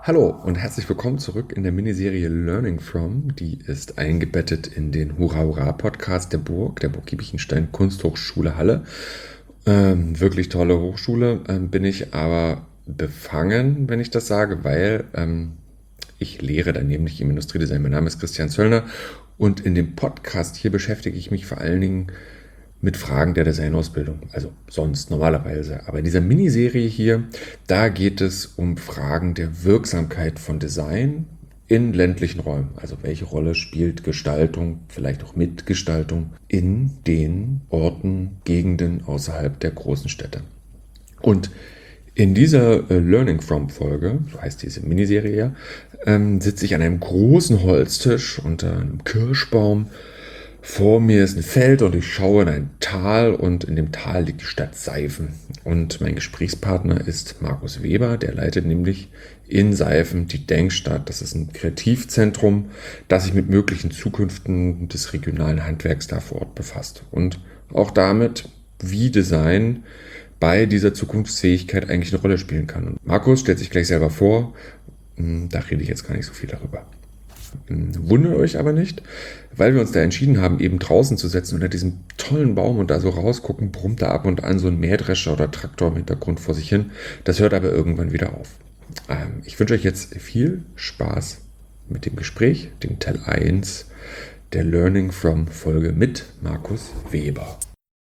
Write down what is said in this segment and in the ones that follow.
Hallo und herzlich willkommen zurück in der Miniserie Learning From. Die ist eingebettet in den Hurra Hurra Podcast der Burg Giebichenstein Kunsthochschule Halle. Wirklich tolle Hochschule, bin ich aber befangen, wenn ich das sage, weil ich lehre daneben nicht im Industriedesign. Mein Name ist Christian Zöllner und in dem Podcast hier beschäftige ich mich vor allen Dingen mit Fragen der Designausbildung, also sonst normalerweise. Aber in dieser Miniserie hier, da geht es um Fragen der Wirksamkeit von Design in ländlichen Räumen. Also welche Rolle spielt Gestaltung, vielleicht auch Mitgestaltung in den Orten, Gegenden außerhalb der großen Städte. Und in dieser Learning From Folge, so heißt diese Miniserie ja, sitze ich an einem großen Holztisch unter einem Kirschbaum. Vor mir ist ein Feld und ich schaue in ein Tal und in dem Tal liegt die Stadt Seifen. Und mein Gesprächspartner ist Markus Weber, der leitet nämlich in Seifen die Denkstadt. Das ist ein Kreativzentrum, das sich mit möglichen Zukünften des regionalen Handwerks da vor Ort befasst. Und auch damit, wie Design bei dieser Zukunftsfähigkeit eigentlich eine Rolle spielen kann. Und Markus stellt sich gleich selber vor, da rede ich jetzt gar nicht so viel darüber. Wundert euch aber nicht, weil wir uns da entschieden haben, eben draußen zu setzen unter diesem tollen Baum und da so rausgucken, brummt da ab und an so ein Mähdrescher oder Traktor im Hintergrund vor sich hin. Das hört aber irgendwann wieder auf. Ich wünsche euch jetzt viel Spaß mit dem Gespräch, dem Teil 1 der Learning From Folge mit Markus Weber.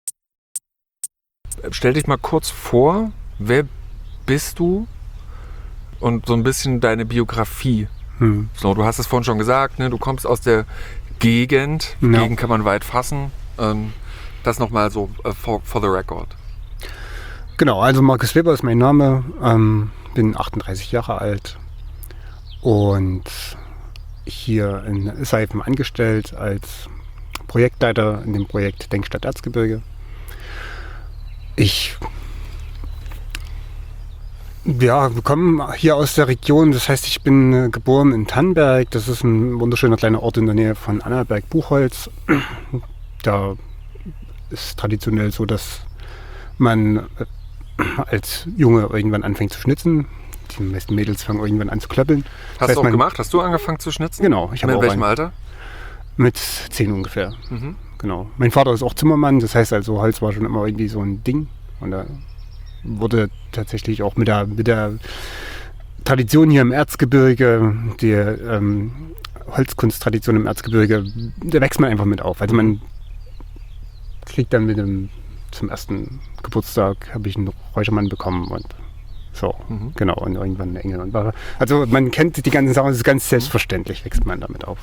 Stell dich mal kurz vor, wer bist du und so ein bisschen deine Biografie. So, du hast es vorhin schon gesagt, ne? Du kommst aus der Gegend. Ja. Gegend kann man weit fassen. Das nochmal so for the record. Genau, also Markus Weber ist mein Name, bin 38 Jahre alt und hier in Seifen angestellt als Projektleiter in dem Projekt Denkstadt Erzgebirge. Wir kommen hier aus der Region, das heißt, ich bin geboren in Tannenberg, das ist ein wunderschöner kleiner Ort in der Nähe von Annaberg-Buchholz. Da ist traditionell so, dass man als Junge irgendwann anfängt zu schnitzen. Die meisten Mädels fangen irgendwann an zu klöppeln. Hast du auch gemacht? Hast du angefangen zu schnitzen? Genau. In welchem Alter? Mit 10 ungefähr. Mhm. Genau. Mein Vater ist auch Zimmermann, das heißt also, Holz war schon immer irgendwie so ein Ding. Und da wurde tatsächlich auch mit der Tradition hier im Erzgebirge, die Holzkunsttradition im Erzgebirge, da wächst man einfach mit auf. Also man kriegt dann zum ersten Geburtstag habe ich einen Räuchermann bekommen und so, genau, und irgendwann eine Engel und Wache. Also man kennt die ganzen Sachen, es ist ganz selbstverständlich, wächst man damit auf.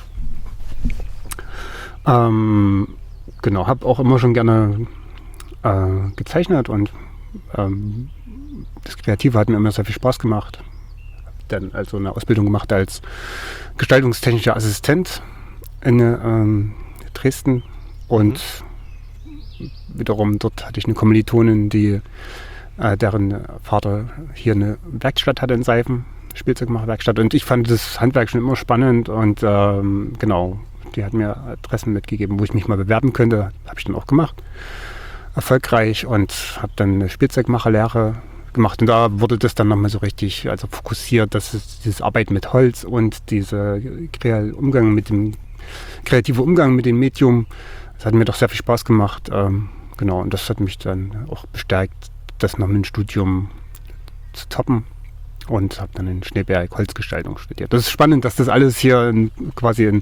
Genau, habe auch immer schon gerne gezeichnet und das Kreative hat mir immer sehr viel Spaß gemacht. Dann also eine Ausbildung gemacht als gestaltungstechnischer Assistent in Dresden und wiederum dort hatte ich eine Kommilitonin, deren Vater hier eine Werkstatt hatte in Seifen, Spielzeugmacherwerkstatt, und ich fand das Handwerk schon immer spannend und genau, die hat mir Adressen mitgegeben, wo ich mich mal bewerben könnte, habe ich dann auch gemacht. Erfolgreich und habe dann eine Spielzeugmacherlehre gemacht und da wurde das dann nochmal so richtig fokussiert, dass es dieses Arbeiten mit Holz und dieser kreative Umgang mit dem Medium, das hat mir doch sehr viel Spaß gemacht, genau, und das hat mich dann auch bestärkt, das noch mit dem Studium zu toppen und habe dann in Schneeberg Holzgestaltung studiert. Das ist spannend, dass das alles hier quasi in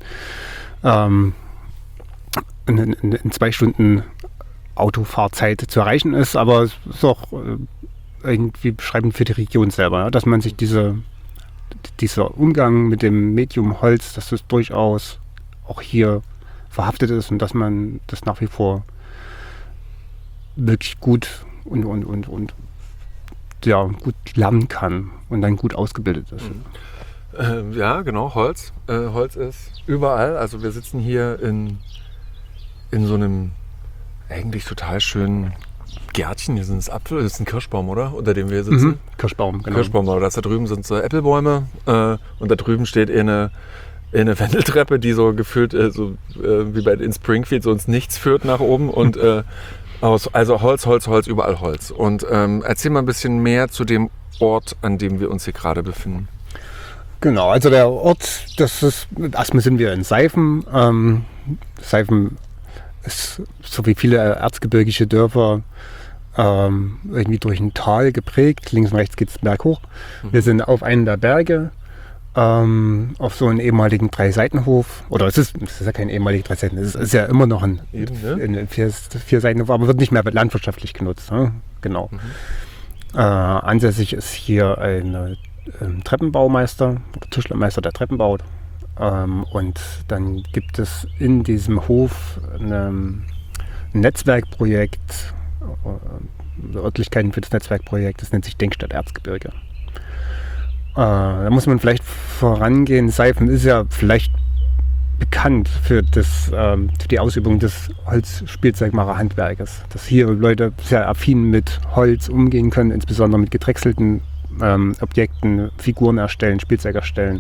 2 Stunden Autofahrzeit zu erreichen ist, aber es ist auch irgendwie beschreibend für die Region selber, ja? Dass man sich dieser Umgang mit dem Medium Holz, dass das durchaus auch hier verhaftet ist und dass man das nach wie vor wirklich gut und ja, gut lernen kann und dann gut ausgebildet ist. Ja, genau, Holz. Holz ist überall. Also wir sitzen hier in so einem eigentlich total schönen Gärtchen. Hier sind es Apfel, das ist ein Kirschbaum, oder? Unter dem wir sitzen. Kirschbaum, genau. Kirschbaum, oder? Da drüben sind so Äpfelbäume und da drüben steht eine Wendeltreppe, die so gefühlt wie in Springfield so ins Nichts führt nach oben und also Holz, überall Holz. Und erzähl mal ein bisschen mehr zu dem Ort, an dem wir uns hier gerade befinden. Genau, also der Ort, das ist, erstmal sind wir in Seifen. Seifen ist so wie viele erzgebirgische Dörfer irgendwie durch ein Tal geprägt. Links und rechts geht es berghoch. Wir sind auf einem der Berge, auf so einem ehemaligen Drei-Seitenhof. Oder es ist ja kein ehemaliger Drei-Seitenhof, es ist ja immer noch ein Vier-Seitenhof, aber wird nicht mehr landwirtschaftlich genutzt. Ne? Genau. Ansässig ist hier ein Treppenbaumeister, Tischlermeister, der Treppen baut. Und dann gibt es in diesem Hof ein Netzwerkprojekt, Örtlichkeiten für das Netzwerkprojekt, das nennt sich Denkstadt Erzgebirge. Da muss man vielleicht vorangehen, Seifen ist ja vielleicht bekannt für die Ausübung des Holzspielzeugmacherhandwerkes, dass hier Leute sehr affin mit Holz umgehen können, insbesondere mit gedrechselten Objekten, Figuren erstellen, Spielzeug erstellen.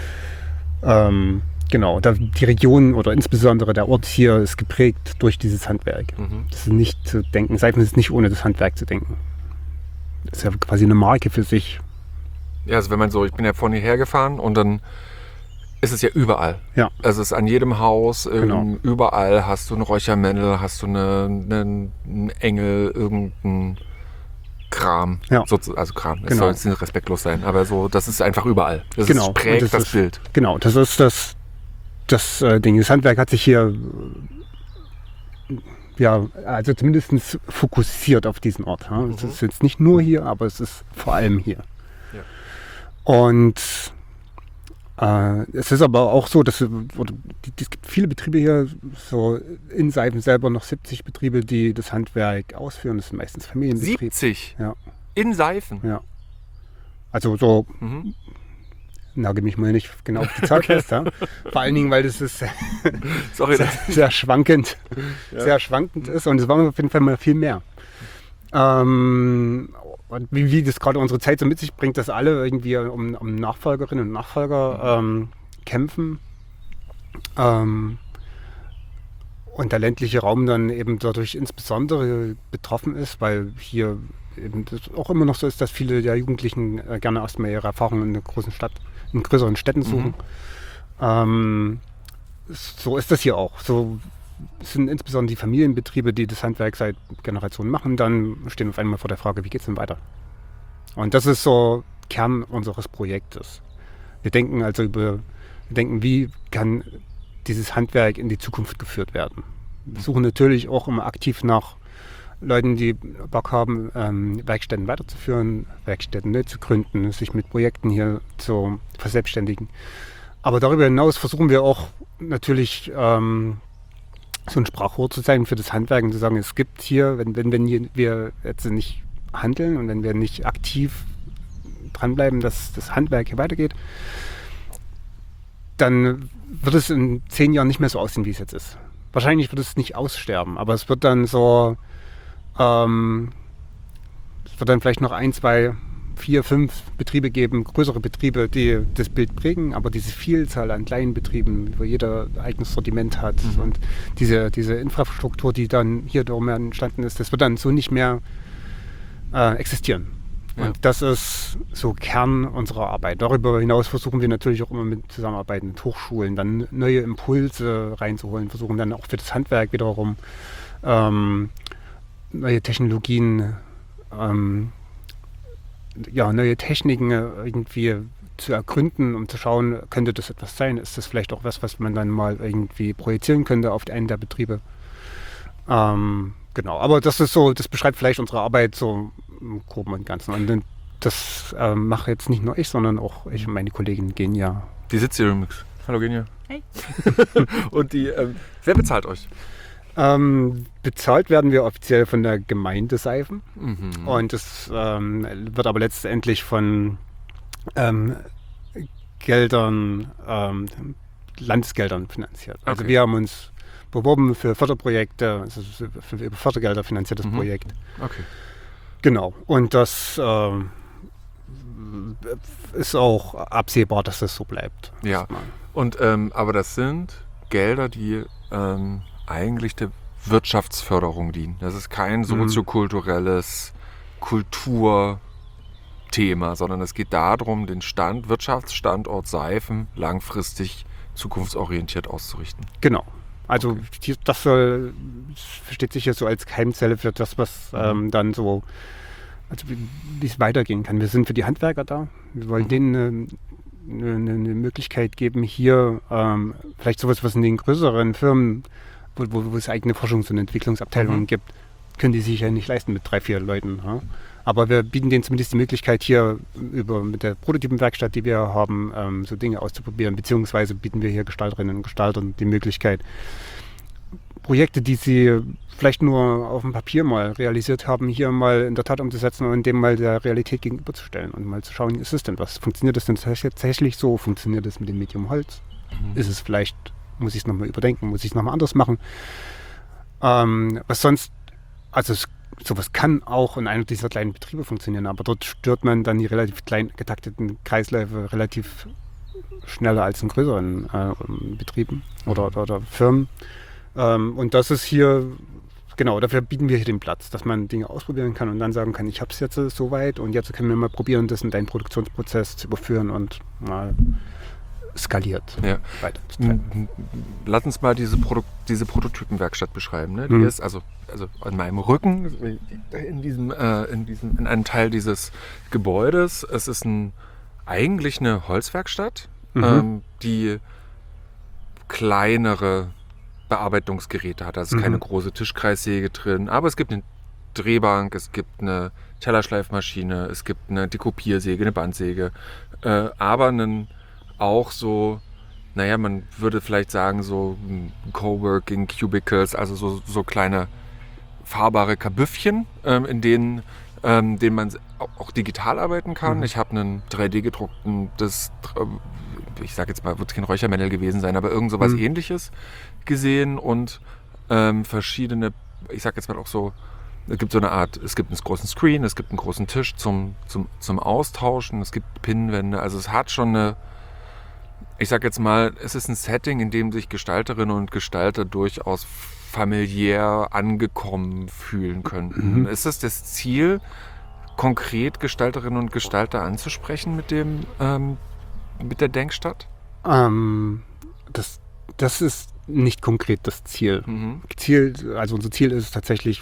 Genau, die Region oder insbesondere der Ort hier ist geprägt durch dieses Handwerk. Das ist nicht zu denken, Seifen ist nicht ohne das Handwerk zu denken. Das ist ja quasi eine Marke für sich. Ja, also wenn man so, ich bin ja vorhin hierher gefahren und dann ist es ja überall. Ja. Also es ist an jedem Haus, Genau. überall hast du einen Räuchermännel, hast du einen Engel, irgendeinen Kram. Ja. Also Kram, das Genau. soll jetzt nicht respektlos sein, aber so, das ist einfach überall. Das Genau. ist, prägt Und das Bild. Genau, das ist das Ding. Das Handwerk hat sich hier ja, also zumindest fokussiert auf diesen Ort. Ja. Es ist jetzt nicht nur hier, aber es ist vor allem hier. Ja. Und es ist aber auch so, dass es gibt viele Betriebe hier, so in Seifen selber noch 70 Betriebe, die das Handwerk ausführen. Das sind meistens Familienbetriebe. 70 Ja. in Seifen. Ja. Also so, nagel mich mal nicht genau auf die Zahl fest. Ja. Vor allen Dingen, weil das ist Sorry, sehr schwankend ist und es waren auf jeden Fall mal viel mehr. Und wie das gerade unsere Zeit so mit sich bringt, dass alle irgendwie um Nachfolgerinnen und Nachfolger kämpfen. Und der ländliche Raum dann eben dadurch insbesondere betroffen ist, weil hier eben das auch immer noch so ist, dass viele der Jugendlichen gerne erstmal ihre Erfahrungen in größeren Städten suchen. So ist das hier auch. So sind insbesondere die Familienbetriebe, die das Handwerk seit Generationen machen, dann stehen auf einmal vor der Frage, wie geht es denn weiter? Und das ist so Kern unseres Projektes. Wir denken wie kann dieses Handwerk in die Zukunft geführt werden. Wir suchen natürlich auch immer aktiv nach Leuten, die Bock haben, Werkstätten weiterzuführen, Werkstätten neu zu gründen, sich mit Projekten hier zu verselbstständigen. Aber darüber hinaus versuchen wir auch natürlich so ein Sprachrohr zu sein für das Handwerk und zu sagen, es gibt hier, wenn wir jetzt nicht handeln und wenn wir nicht aktiv dranbleiben, dass das Handwerk hier weitergeht, dann wird es in 10 Jahren nicht mehr so aussehen, wie es jetzt ist. Wahrscheinlich wird es nicht aussterben, aber es wird dann so, es wird dann vielleicht noch 1, 2, 4, 5 Betriebe geben, größere Betriebe, die das Bild prägen, aber diese Vielzahl an kleinen Betrieben, wo jeder ein eigenes Sortiment hat und diese Infrastruktur, die dann hier darum entstanden ist, das wird dann so nicht mehr existieren. Ja. Und das ist so Kern unserer Arbeit. Darüber hinaus versuchen wir natürlich auch immer mit Zusammenarbeiten mit Hochschulen, dann neue Impulse reinzuholen, versuchen dann auch für das Handwerk wiederum neue Technologien, neue Techniken irgendwie zu ergründen, um zu schauen, könnte das etwas sein? Ist das vielleicht auch was man dann mal irgendwie projizieren könnte auf einen der Betriebe? Genau, aber das ist so, das beschreibt vielleicht unsere Arbeit so im Groben und Ganzen. Und das mache jetzt nicht nur ich, sondern auch ich und meine Kollegin Genia. Die sitzt hier übrigens. Hallo Genia. Hey. Und wer bezahlt euch? Bezahlt werden wir offiziell von der Gemeinde Seifen. Und das wird aber letztendlich von Geldern, Landesgeldern finanziert. Also Okay. wir haben uns beworben für Förderprojekte, also für über Fördergelder finanziertes Projekt. Okay. Genau. Und das ist auch absehbar, dass das so bleibt. Ja. Erstmal. Und aber das sind Gelder, die eigentlich der Wirtschaftsförderung dienen. Das ist kein soziokulturelles Kulturträger Thema, sondern es geht darum, den Wirtschaftsstandort Seifen langfristig zukunftsorientiert auszurichten. Genau. Also das versteht sich jetzt so als Keimzelle für das, was dann so, also wie es weitergehen kann. Wir sind für die Handwerker da. Wir wollen denen eine Möglichkeit geben, hier vielleicht sowas, was in den größeren Firmen, wo es eigene Forschungs- und Entwicklungsabteilungen gibt, können die sich ja nicht leisten mit 3, 4 Leuten. Ja? Aber wir bieten denen zumindest die Möglichkeit, hier mit der Prototypenwerkstatt, die wir haben, so Dinge auszuprobieren. Beziehungsweise bieten wir hier Gestalterinnen und Gestaltern die Möglichkeit, Projekte, die sie vielleicht nur auf dem Papier mal realisiert haben, hier mal in der Tat umzusetzen und dem mal der Realität gegenüberzustellen und mal zu schauen, ist es denn was? Funktioniert das denn tatsächlich so? Funktioniert das mit dem Medium Holz? Ist es vielleicht, muss ich es nochmal überdenken, muss ich es nochmal anders machen? Was sonst, also sowas kann auch in einem dieser kleinen Betriebe funktionieren, aber dort stört man dann die relativ klein getakteten Kreisläufe relativ schneller als in größeren Betrieben oder Firmen. Und das ist hier, genau, dafür bieten wir hier den Platz, dass man Dinge ausprobieren kann und dann sagen kann, ich habe es jetzt so weit und jetzt können wir mal probieren, das in deinen Produktionsprozess zu überführen und mal skaliert weiterzutreiben. Lass uns mal diese Prototypenwerkstatt beschreiben. Ne? Die ist also an meinem Rücken in einem Teil dieses Gebäudes. Es ist eigentlich eine Holzwerkstatt, die kleinere Bearbeitungsgeräte hat. Also keine große Tischkreissäge drin, aber es gibt eine Drehbank, es gibt eine Tellerschleifmaschine, es gibt eine Dekopiersäge, eine Bandsäge, aber auch so, naja, man würde vielleicht sagen, so Coworking Cubicles, also so kleine fahrbare Kabüffchen, in denen man auch digital arbeiten kann. Ich habe einen 3D-gedruckten, ich sage jetzt mal, wird kein Räuchermännel gewesen sein, aber irgend sowas Ähnliches gesehen und verschiedene, ich sage jetzt mal auch so, es gibt so eine Art, es gibt einen großen Screen, es gibt einen großen Tisch zum Austauschen, es gibt Pinnwände, also es hat schon eine, ich sage jetzt mal, es ist ein Setting, in dem sich Gestalterinnen und Gestalter durchaus familiär angekommen fühlen könnten. Ist es das Ziel, konkret Gestalterinnen und Gestalter anzusprechen mit der Denkstadt? Das ist nicht konkret das Ziel. Also unser Ziel ist es tatsächlich,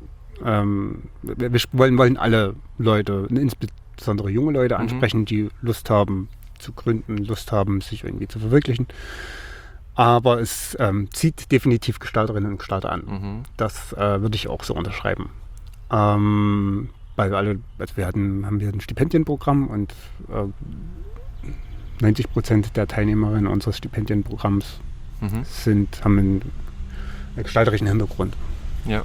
wir wollen alle Leute, insbesondere junge Leute ansprechen, die Lust haben zu gründen, Lust haben, sich irgendwie zu verwirklichen. Aber es zieht definitiv Gestalterinnen und Gestalter an. Das würde ich auch so unterschreiben. Weil haben wir ein Stipendienprogramm und 90% der Teilnehmerinnen unseres Stipendienprogramms haben einen gestalterischen Hintergrund. Ja.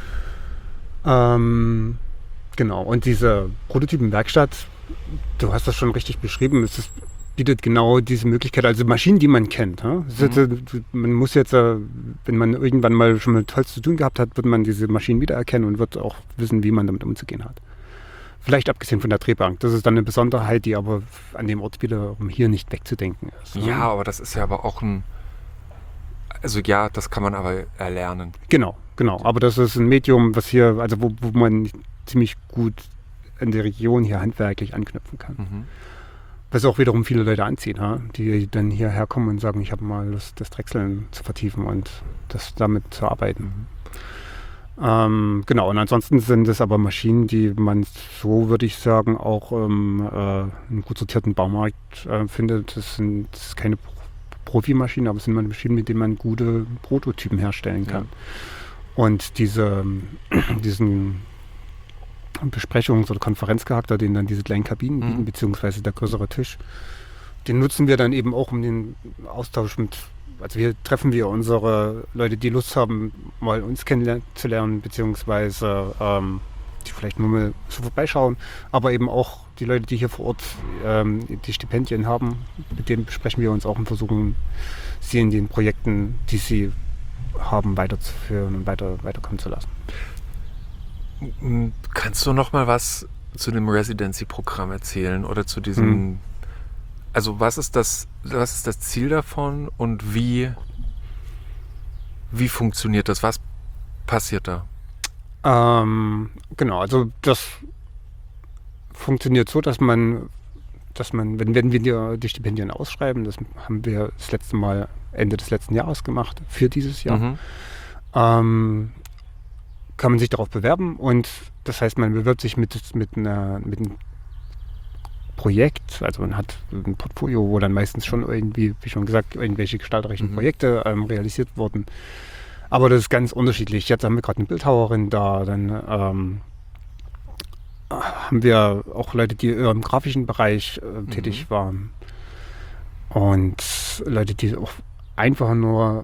Genau, und diese Prototypenwerkstatt, du hast das schon richtig beschrieben, bietet genau diese Möglichkeit, also Maschinen, die man kennt. Man muss jetzt, wenn man irgendwann mal schon mit Holz zu tun gehabt hat, wird man diese Maschinen wiedererkennen und wird auch wissen, wie man damit umzugehen hat. Vielleicht abgesehen von der Drehbank. Das ist dann eine Besonderheit, die aber an dem Ort wiederum hier nicht wegzudenken ist. Ja, aber das ist ja aber auch das kann man aber erlernen. Genau. Aber das ist ein Medium, was hier, also wo man ziemlich gut in der Region hier handwerklich anknüpfen kann. Was auch wiederum viele Leute anzieht, die dann hierher kommen und sagen, ich habe mal Lust, das Drechseln zu vertiefen und das damit zu arbeiten. Genau, und ansonsten sind es aber Maschinen, die man, so würde ich sagen, auch im gut sortierten Baumarkt findet. Das ist keine Profimaschinen, aber es sind Maschinen, mit denen man gute Prototypen herstellen kann. Ja. Und diesen Besprechungs- oder Konferenzcharakter, den dann diese kleinen Kabinen bieten, beziehungsweise der größere Tisch, den nutzen wir dann eben auch, um den Austausch also hier treffen wir unsere Leute, die Lust haben, mal uns kennenzulernen, beziehungsweise die vielleicht nur mal so vorbeischauen, aber eben auch die Leute, die hier vor Ort die Stipendien haben, mit denen besprechen wir uns auch und versuchen, sie in den Projekten, die sie haben, weiterzuführen und weiterkommen zu lassen. Kannst du noch mal was zu dem Residency-Programm erzählen oder zu diesem, also was ist das Ziel davon und wie funktioniert das? Was passiert da? Genau, also das funktioniert so, dass man, wenn wir die Stipendien ausschreiben, das haben wir das letzte Mal Ende des letzten Jahres gemacht, für dieses Jahr, kann man sich darauf bewerben und das heißt, man bewirbt sich mit einem Projekt, also man hat ein Portfolio, wo dann meistens schon irgendwie, wie schon gesagt, irgendwelche gestalterischen Projekte realisiert wurden. Aber das ist ganz unterschiedlich. Jetzt haben wir gerade eine Bildhauerin da, dann haben wir auch Leute, die eher im grafischen Bereich tätig waren. Und Leute, die auch einfach nur,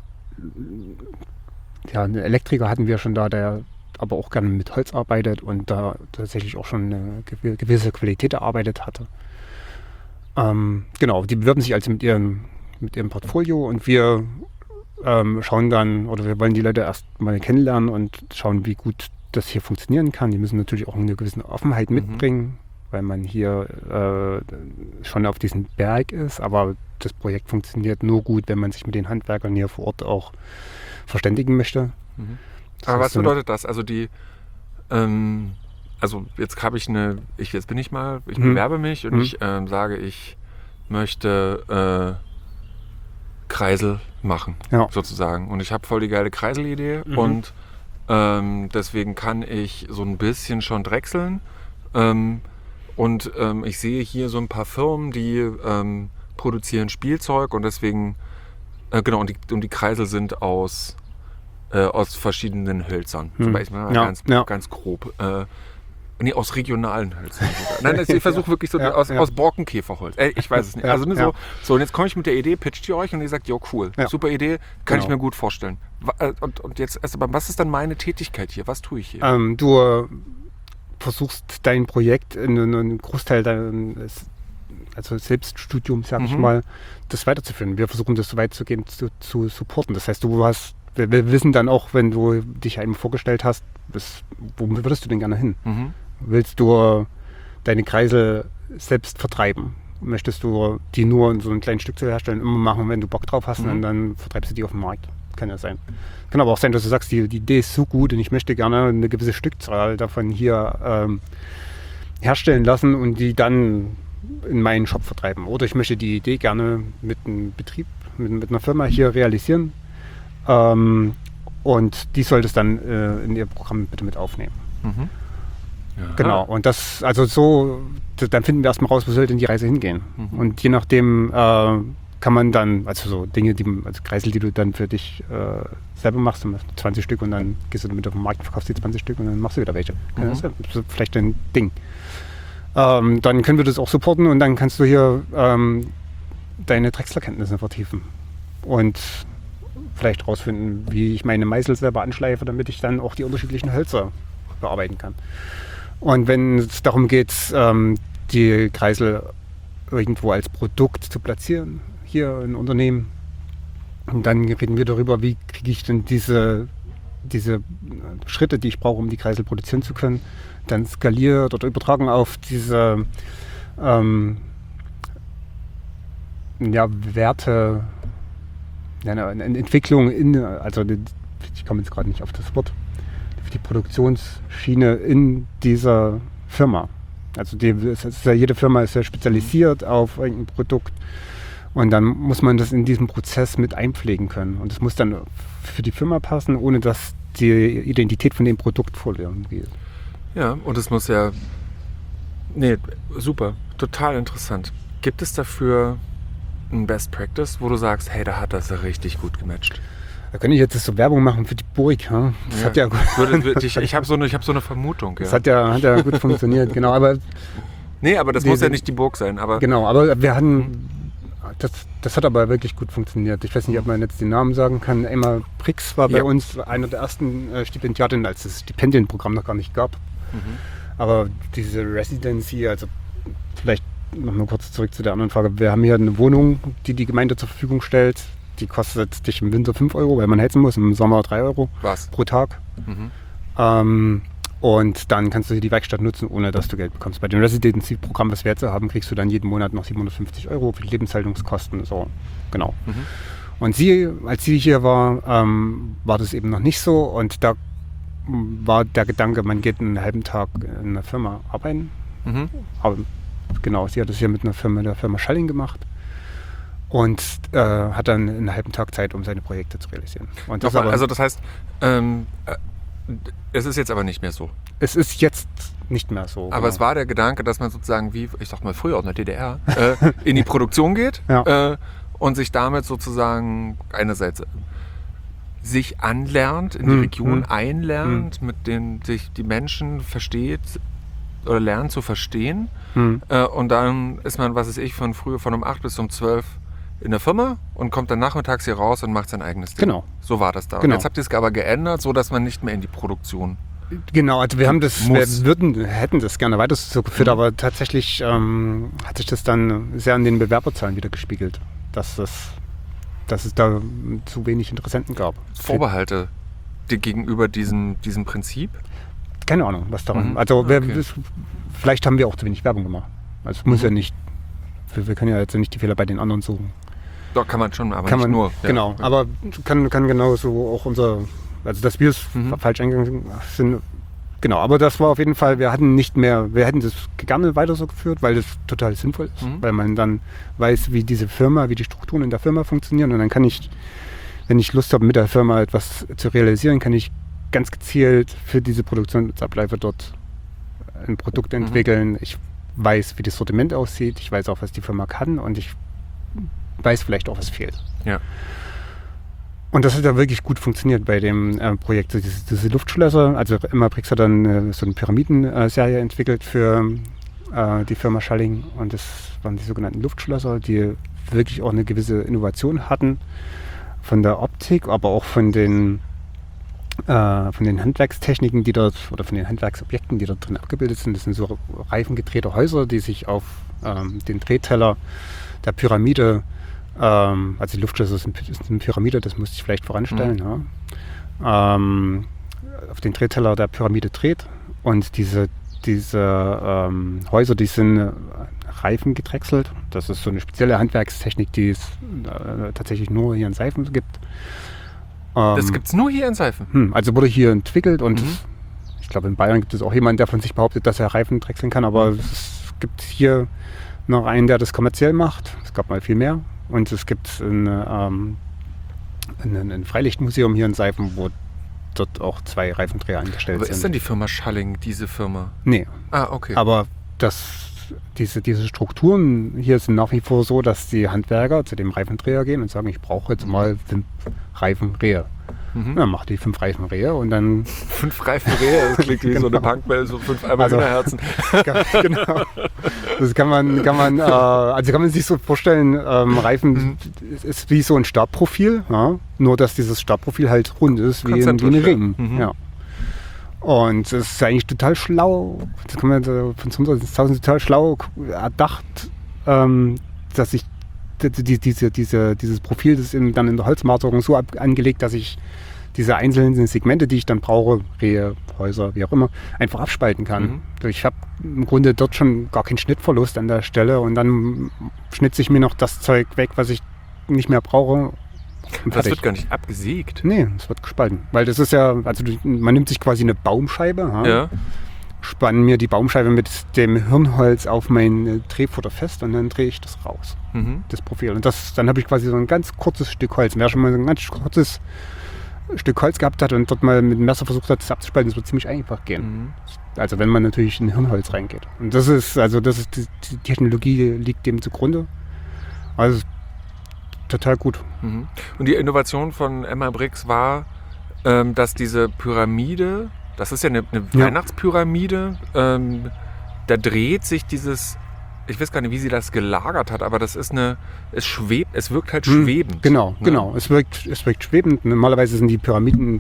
einen Elektriker hatten wir schon da, der aber auch gerne mit Holz arbeitet und da tatsächlich auch schon eine gewisse Qualität erarbeitet hatte. Genau, die bewerben sich also mit ihrem Portfolio und wir schauen dann, oder wir wollen die Leute erst mal kennenlernen und schauen, wie gut das hier funktionieren kann. Die müssen natürlich auch eine gewisse Offenheit mitbringen, weil man hier schon auf diesem Berg ist, aber das Projekt funktioniert nur gut, wenn man sich mit den Handwerkern hier vor Ort auch verständigen möchte. Aber was bedeutet das? Also also jetzt habe ich jetzt bin ich mal, ich bewerbe mich und ich sage, ich möchte Kreisel machen, sozusagen. Und ich habe voll die geile Kreiselidee und deswegen kann ich so ein bisschen schon drechseln. Und ich sehe hier so ein paar Firmen, die produzieren Spielzeug und deswegen, genau, und die Kreisel sind aus verschiedenen Hölzern. Zum Beispiel ganz grob. Aus regionalen Hölzern. Nein, ich versuche wirklich so aus Borkenkäferholz. Ich weiß es nicht. So, und jetzt komme ich mit der Idee, pitcht ihr euch und ihr sagt, jo, cool, super Idee, kann ich mir gut vorstellen. Und jetzt erst aber, was ist dann meine Tätigkeit hier? Was tue ich hier? Du versuchst dein Projekt in einen Großteil deines Selbststudiums, sag ich mal, das weiterzuführen. Wir versuchen das so weit zu gehen, zu supporten. Das heißt, wir wissen dann auch, wenn du dich einem vorgestellt hast, wo würdest du denn gerne hin? Willst du deine Kreisel selbst vertreiben? Möchtest du die nur in so einem kleinen Stück zu herstellen, immer machen, wenn du Bock drauf hast und dann vertreibst du die auf dem Markt? Kann ja sein. Kann aber auch sein, dass du sagst, die Idee ist so gut und ich möchte gerne eine gewisse Stückzahl davon hier herstellen lassen und die dann in meinen Shop vertreiben. Oder ich möchte die Idee gerne mit einem Betrieb, mit einer Firma hier realisieren. Und die sollte es dann in ihr Programm bitte mit aufnehmen. Genau, und dann finden wir erstmal raus, wo soll denn die Reise hingehen. Und je nachdem kann man dann, also so Dinge, also Kreisel, die du dann für dich selber machst, du machst 20 Stück und dann gehst du damit auf den Markt und verkaufst die 20 Stück und dann machst du wieder welche. Das ist vielleicht ein Ding. Dann können wir das auch supporten und dann kannst du hier deine Drechslerkenntnisse vertiefen. Und vielleicht rausfinden, wie ich meine Meißel selber anschleife, damit ich dann auch die unterschiedlichen Hölzer bearbeiten kann. Und wenn es darum geht, die Kreisel irgendwo als Produkt zu platzieren, hier in Unternehmen, dann reden wir darüber, wie kriege ich denn diese Schritte, die ich brauche, um die Kreisel produzieren zu können, dann skaliert oder übertragen auf diese Werte, eine Entwicklung ich komme jetzt gerade nicht auf das Wort, die Produktionsschiene in dieser Firma. Also jede Firma ist ja spezialisiert auf irgendein Produkt und dann muss man das in diesem Prozess mit einpflegen können. Und das muss dann für die Firma passen, ohne dass die Identität von dem Produkt verloren geht. Ja, und es muss super, total interessant. Gibt es dafür ein Best Practice, wo du sagst, hey, da hat das ja richtig gut gematcht? Da kann ich jetzt so Werbung machen für die Burg. Ja? Das hat ja gut. Ich habe so eine Vermutung. Ja. Das hat ja gut funktioniert, genau. Aber aber das muss ja nicht die Burg sein. Aber genau, aber wir hatten, das hat aber wirklich gut funktioniert. Ich weiß nicht, ob man jetzt den Namen sagen kann. Emma Prix war bei uns einer der ersten Stipendiatinnen, als es das Stipendienprogramm noch gar nicht gab. Aber diese Residency, also vielleicht noch mal kurz zurück zu der anderen Frage. Wir haben hier eine Wohnung, die Gemeinde zur Verfügung stellt. Die kostet dich im Winter 5 €, weil man heizen muss, im Sommer 3 € pro Tag. Und dann kannst du hier die Werkstatt nutzen, ohne dass du Geld bekommst. Bei dem Residency-Programm, was wir jetzt haben, kriegst du dann jeden Monat noch 750 € für die Lebenshaltungskosten. So, genau. Und als sie hier war, war das eben noch nicht so. Und da war der Gedanke, man geht einen halben Tag in einer Firma arbeiten Mhm. Aber genau, sie hat das hier mit der Firma Schalling gemacht und hat dann einen halben Tag Zeit, um seine Projekte zu realisieren. Und das Nochmal, also das heißt, es ist jetzt aber nicht mehr so. es ist jetzt nicht mehr so. Aber es war der Gedanke, dass man sozusagen wie, ich sag mal früher aus der DDR, in die Produktion geht und sich damit sozusagen einerseits sich anlernt, in die Region einlernt, mit denen sich die Menschen versteht oder lernt zu verstehen. Und dann ist man, was weiß ich, von früher von um 8 bis um 12 in der Firma und kommt dann nachmittags hier raus und macht sein eigenes Ding. Genau. So war das da. Genau. Und jetzt habt ihr es aber geändert, so dass man nicht mehr in die Produktion. Genau, also wir haben das, Muss. wir hätten das gerne weiter so geführt, aber tatsächlich hat sich das dann sehr an den Bewerberzahlen wieder gespiegelt, dass es da zu wenig Interessenten gab. Vorbehalte dir gegenüber diesem Prinzip? Keine Ahnung, was daran. Mhm. Also Okay. vielleicht haben wir auch zu wenig Werbung gemacht. Also es muss ja nicht, wir können ja jetzt nicht die Fehler bei den anderen suchen. Doch, kann man schon, aber Kann nicht man, nur. Ja. genau, aber kann genauso auch also dass wir es falsch eingegangen sind. Genau, aber das war auf jeden Fall, wir hätten das gerne weiter so geführt, weil das total sinnvoll ist, weil man dann weiß, wie die Strukturen in der Firma funktionieren und dann kann ich, wenn ich Lust habe, mit der Firma etwas zu realisieren, kann ich ganz gezielt für diese Produktionsabläufe dort ein Produkt entwickeln. Ich weiß, wie das Sortiment aussieht, ich weiß auch, was die Firma kann und ich weiß vielleicht auch, was fehlt. Ja. Und das hat ja wirklich gut funktioniert bei dem Projekt. Diese Luftschlösser, also MABRICS hat dann so eine Pyramidenserie entwickelt für die Firma Schalling und das waren die sogenannten Luftschlösser, die wirklich auch eine gewisse Innovation hatten von der Optik, aber auch von den Handwerkstechniken, die dort oder von den Handwerksobjekten, die dort drin abgebildet sind. Das sind so reifengedrehte Häuser, die sich auf den Drehteller der Pyramide, also die Luftschlösser sind eine Pyramide, das musste ich vielleicht voranstellen, auf den Drehteller der Pyramide dreht und diese Häuser, die sind reifengedrechselt. Das ist so eine spezielle Handwerkstechnik, die es tatsächlich nur hier in Seifen gibt. Das gibt es nur hier in Seifen? Also wurde hier entwickelt und ich glaube in Bayern gibt es auch jemanden, der von sich behauptet, dass er Reifen drechseln kann, aber es gibt hier noch einen, der das kommerziell macht. Es gab mal viel mehr und es gibt ein Freilichtmuseum hier in Seifen, wo dort auch 2 Reifendreher eingestellt sind. Aber ist denn die Firma Schalling diese Firma? Nee. Ah, okay. Aber diese Strukturen hier sind nach wie vor so, dass die Handwerker zu dem Reifendreher gehen und sagen, ich brauche jetzt mal 5 Reifenrehe. Dann macht die 5 Reifenrehe und dann 5 Reifenrehe, das klingt wie so eine Punkbell, so 5 Hühnerherzen. genau. Das kann man sich so vorstellen, Reifen ist wie so ein Stabprofil, ja? Nur dass dieses Stabprofil halt rund ist, wie ein Ring. Ja. Und es ist eigentlich total schlau, das kann man von 2000 total schlau erdacht, dass ich dieses Profil, das ist dann in der Holzmaserung so angelegt, dass ich diese einzelnen Segmente, die ich dann brauche, Rehe, Häuser, wie auch immer, einfach abspalten kann. Ich habe im Grunde dort schon gar keinen Schnittverlust an der Stelle und dann schnitze ich mir noch das Zeug weg, was ich nicht mehr brauche. Das wird gar nicht abgesägt. Nee, es wird gespalten. Weil das ist ja, also man nimmt sich quasi eine Baumscheibe, spanne mir die Baumscheibe mit dem Hirnholz auf mein Drehfutter fest und dann drehe ich das raus, das Profil. Und dann habe ich quasi so ein ganz kurzes Stück Holz. Wer schon mal so ein ganz kurzes Stück Holz gehabt hat und dort mal mit dem Messer versucht hat, das abzuspalten, das wird ziemlich einfach gehen. Also wenn man natürlich in Hirnholz reingeht. Und das ist die Technologie liegt dem zugrunde. Also total gut. Und die Innovation von MABRICS war, dass diese Pyramide, das ist ja eine Weihnachtspyramide, da dreht sich dieses, ich weiß gar nicht, wie sie das gelagert hat, aber das ist es wirkt halt schwebend. Genau. Es wirkt schwebend. Normalerweise sind die Pyramiden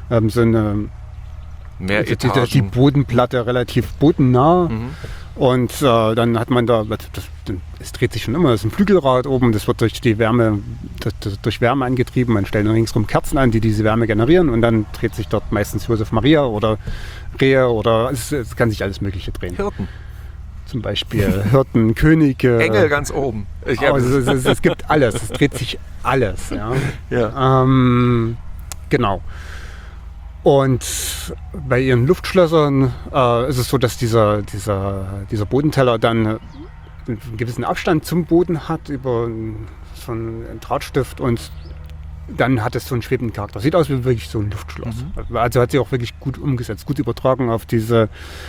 Mehr die Bodenplatte relativ bodennah. Und dann hat man es dreht sich schon immer, das ist ein Flügelrad oben, das wird durch Wärme angetrieben. Man stellt ringsrum Kerzen an, die diese Wärme generieren und dann dreht sich dort meistens Josef Maria oder Rehe oder es kann sich alles Mögliche drehen. Hirten. Zum Beispiel Hirten, Könige. Engel ganz oben. Es gibt alles, es dreht sich alles. Ja. Genau. Und bei ihren Luftschlössern ist es so, dass dieser Bodenteller dann einen gewissen Abstand zum Boden hat über so einen Drahtstift und dann hat es so einen schwebenden Charakter. Sieht aus wie wirklich so ein Luftschloss. Also hat sie auch wirklich gut umgesetzt, gut übertragen auf diese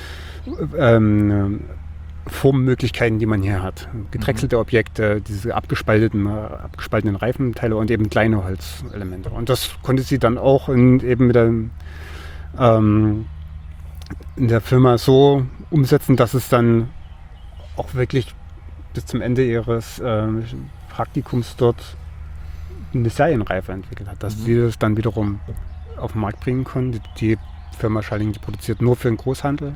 Formmöglichkeiten, die man hier hat. Gedrechselte Objekte, diese abgespalteten Reifenteile und eben kleine Holzelemente. Und das konnte sie dann auch eben mit in der Firma so umsetzen, dass es dann auch wirklich bis zum Ende ihres Praktikums dort eine Serienreife entwickelt hat, dass sie das dann wiederum auf den Markt bringen konnte. Die Firma Schalling, die produziert nur für den Großhandel.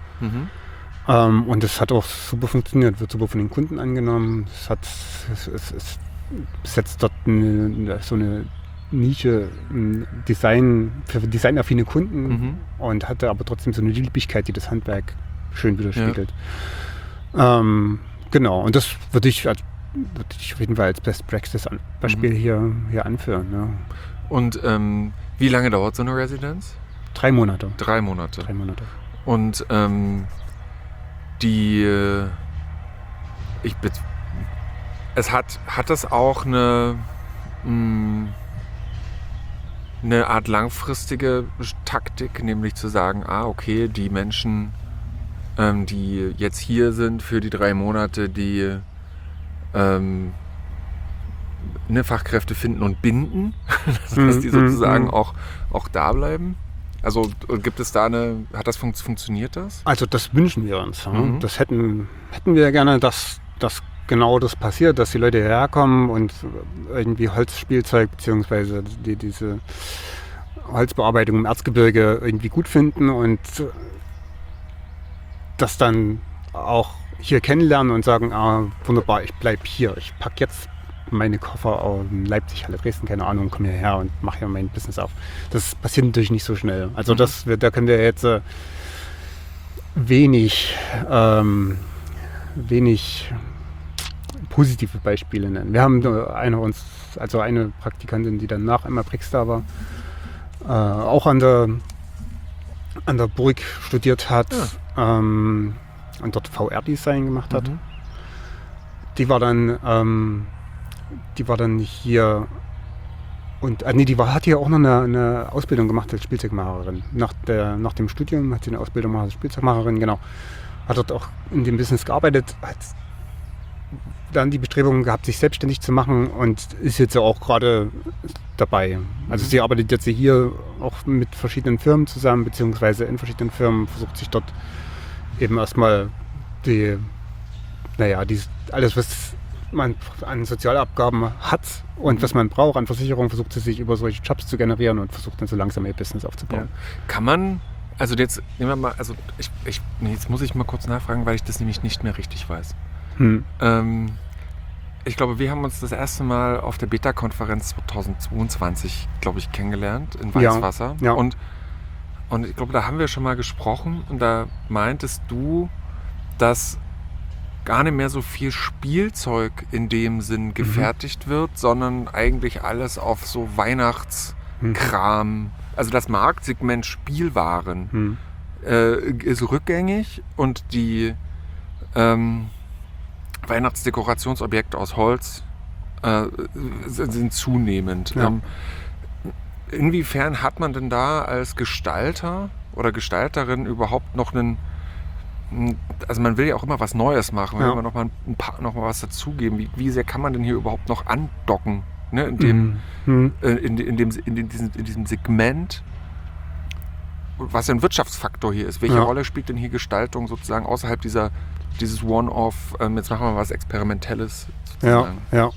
Und es hat auch super funktioniert, wird super von den Kunden angenommen. Es setzt dort so eine Nische für designaffine Kunden und hatte aber trotzdem so eine Liebigkeit, die das Handwerk schön widerspiegelt. Genau, und das würde ich auf jeden Fall als Best Practice Beispiel hier anführen. Ja. Und wie lange dauert so eine Residenz? 3 Monate. 3 Monate. 3 Monate. Und hat das auch eine Art langfristige Taktik, nämlich zu sagen, okay, die Menschen, die jetzt hier sind für die 3 Monate, die Fachkräfte finden und binden, dass die sozusagen auch da bleiben? Also gibt es da funktioniert das? Also das wünschen wir uns. Ja. Das hätten wir gerne, dass genau das passiert, dass die Leute hierher kommen und irgendwie Holzspielzeug bzw. diese Holzbearbeitung im Erzgebirge irgendwie gut finden und das dann auch hier kennenlernen und sagen, wunderbar, ich bleibe hier, ich packe jetzt meine Koffer auf Leipzig, Halle, Dresden, keine Ahnung, komme hierher und mache hier mein Business auf. Das passiert natürlich nicht so schnell. Also da können wir jetzt wenig positive Beispiele nennen. Wir haben eine Praktikantin, die dann nach Emma Brix da war, auch an der Burg studiert hat und dort VR-Design gemacht hat. Die war dann hier und hat hier auch noch eine Ausbildung gemacht als Spielzeugmacherin. Nach dem Studium hat sie eine Ausbildung gemacht als Spielzeugmacherin, genau. Hat dort auch in dem Business gearbeitet, hat dann die Bestrebungen gehabt, sich selbstständig zu machen und ist jetzt auch gerade dabei. Also sie arbeitet jetzt hier auch mit verschiedenen Firmen zusammen, beziehungsweise in verschiedenen Firmen, versucht sich dort eben erstmal alles, was man an Sozialabgaben hat und was man braucht an Versicherungen, versucht sie sich über solche Jobs zu generieren und versucht dann so langsam ihr Business aufzubauen. Ja. Kann man, also jetzt nehmen wir mal, also jetzt muss ich mal kurz nachfragen, weil ich das nämlich nicht mehr richtig weiß. Ich glaube, wir haben uns das erste Mal auf der Beta-Konferenz 2022, glaube ich, kennengelernt in Weißwasser. Ja. Und ich glaube, da haben wir schon mal gesprochen und da meintest du, dass gar nicht mehr so viel Spielzeug in dem Sinn gefertigt wird, sondern eigentlich alles auf so Weihnachtskram, also das Marktsegment Spielwaren ist rückgängig und die Weihnachtsdekorationsobjekte aus Holz sind zunehmend. Ja. Inwiefern hat man denn da als Gestalter oder Gestalterin überhaupt noch also man will ja auch immer was Neues machen, will man noch mal was dazugeben. Wie sehr kann man denn hier überhaupt noch andocken, ne? In diesem Segment, was ja ein Wirtschaftsfaktor hier ist. Welche Rolle spielt denn hier Gestaltung sozusagen außerhalb dieses One-Off, jetzt machen wir was Experimentelles sozusagen? Ja.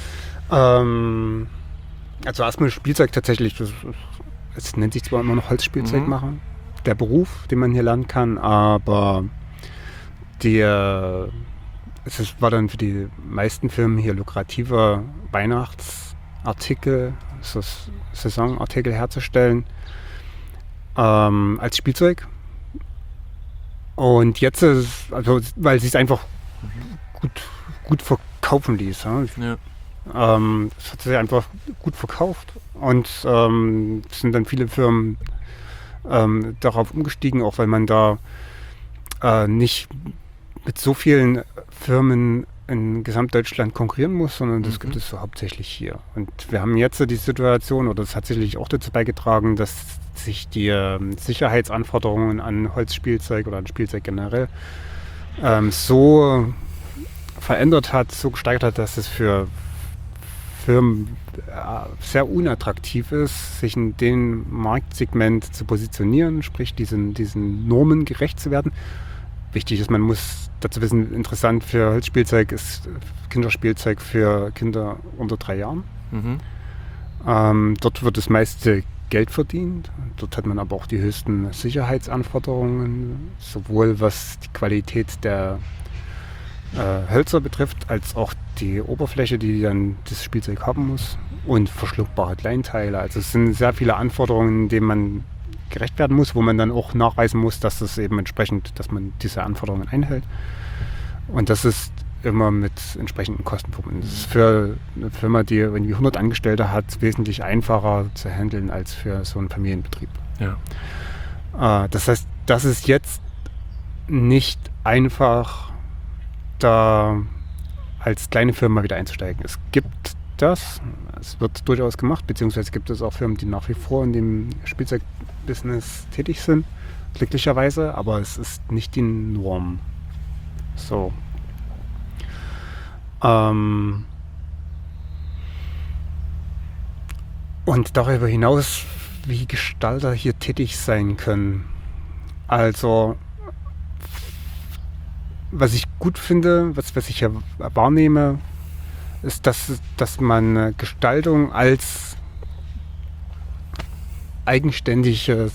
Also erstmal Spielzeug tatsächlich, es nennt sich zwar immer noch Holzspielzeug machen, der Beruf, den man hier lernen kann, aber war dann für die meisten Firmen hier lukrativer, Weihnachtsartikel, Saisonartikel herzustellen, als Spielzeug. Und jetzt ist es, weil sie es einfach gut verkaufen ließ. Ja. Es hat sich einfach gut verkauft und es sind dann viele Firmen darauf umgestiegen, auch weil man da nicht mit so vielen Firmen in Gesamtdeutschland konkurrieren muss, sondern das gibt es so hauptsächlich hier. Und wir haben jetzt so die Situation, oder das hat sicherlich auch dazu beigetragen, dass sich die Sicherheitsanforderungen an Holzspielzeug oder an Spielzeug generell so verändert hat, so gesteigert hat, dass es für Firmen sehr unattraktiv ist, sich in dem Marktsegment zu positionieren, sprich diesen Normen gerecht zu werden. Wichtig ist, man muss dazu wissen, interessant für Holzspielzeug ist Kinderspielzeug für Kinder unter 3 Jahren. Dort wird das meiste Geld verdient. Dort hat man aber auch die höchsten Sicherheitsanforderungen, sowohl was die Qualität der Hölzer betrifft, als auch die Oberfläche, die dann das Spielzeug haben muss, und verschluckbare Kleinteile. Also es sind sehr viele Anforderungen, denen man gerecht werden muss, wo man dann auch nachweisen muss, dass das eben entsprechend, dass man diese Anforderungen einhält. Und das ist immer mit entsprechenden Kosten verbunden. Das ist für eine Firma, die irgendwie 100 Angestellte hat, wesentlich einfacher zu handeln als für so einen Familienbetrieb. Ja. Das heißt, das ist jetzt nicht einfach, da als kleine Firma wieder einzusteigen. Es gibt das, es wird durchaus gemacht, beziehungsweise gibt es auch Firmen, die nach wie vor in dem Spielzeugbusiness tätig sind, glücklicherweise, aber es ist nicht die Norm. So. Und darüber hinaus, wie Gestalter hier tätig sein können. Also, was ich gut finde, was ich ja wahrnehme, ist, dass man Gestaltung als eigenständige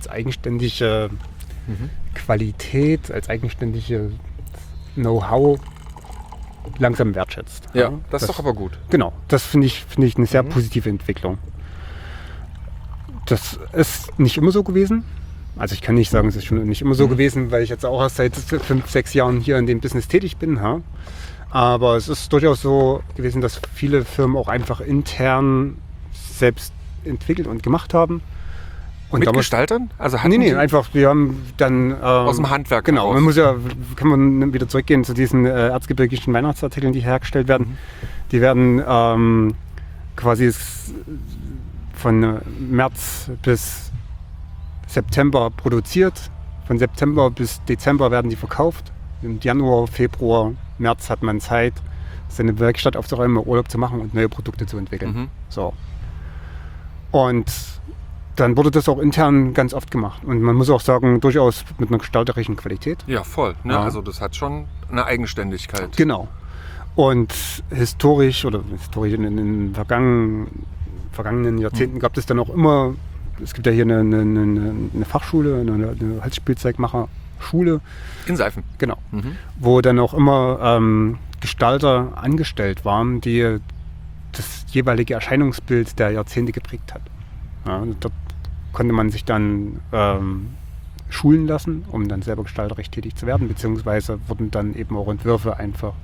Qualität, als eigenständige Know-how langsam wertschätzt. Ja, das ist doch aber gut. Genau, das finde ich eine sehr positive Entwicklung. Das ist nicht immer so gewesen. Also ich kann nicht sagen, es ist schon nicht immer so gewesen, weil ich jetzt auch erst seit 5, 6 Jahren hier in dem Business tätig bin. Ja? Aber es ist durchaus so gewesen, dass viele Firmen auch einfach intern selbst entwickelt und gemacht haben. Und mit Gestaltern? Also nee, einfach, wir haben dann... aus dem Handwerk Genau, heraus. kann man wieder zurückgehen zu diesen erzgebirgischen Weihnachtsartikeln, die hergestellt werden. Die werden quasi von März bis September produziert. Von September bis Dezember werden die verkauft. Im Januar, Februar, März hat man Zeit, seine Werkstatt aufzuräumen, Urlaub zu machen und neue Produkte zu entwickeln. So. Und dann wurde das auch intern ganz oft gemacht. Und man muss auch sagen, durchaus mit einer gestalterischen Qualität. Ja, voll. Ne? Ja. Also das hat schon eine Eigenständigkeit. Genau. Und historisch in den vergangenen Jahrzehnten gab es dann auch immer, es gibt ja hier eine Fachschule, eine Holzspielzeugmacherschule. In Seifen. Genau. Wo dann auch immer Gestalter angestellt waren, die das jeweilige Erscheinungsbild der Jahrzehnte geprägt hat. Ja, dort konnte man sich dann schulen lassen, um dann selber gestalterisch tätig zu werden, beziehungsweise wurden dann eben auch Entwürfe einfach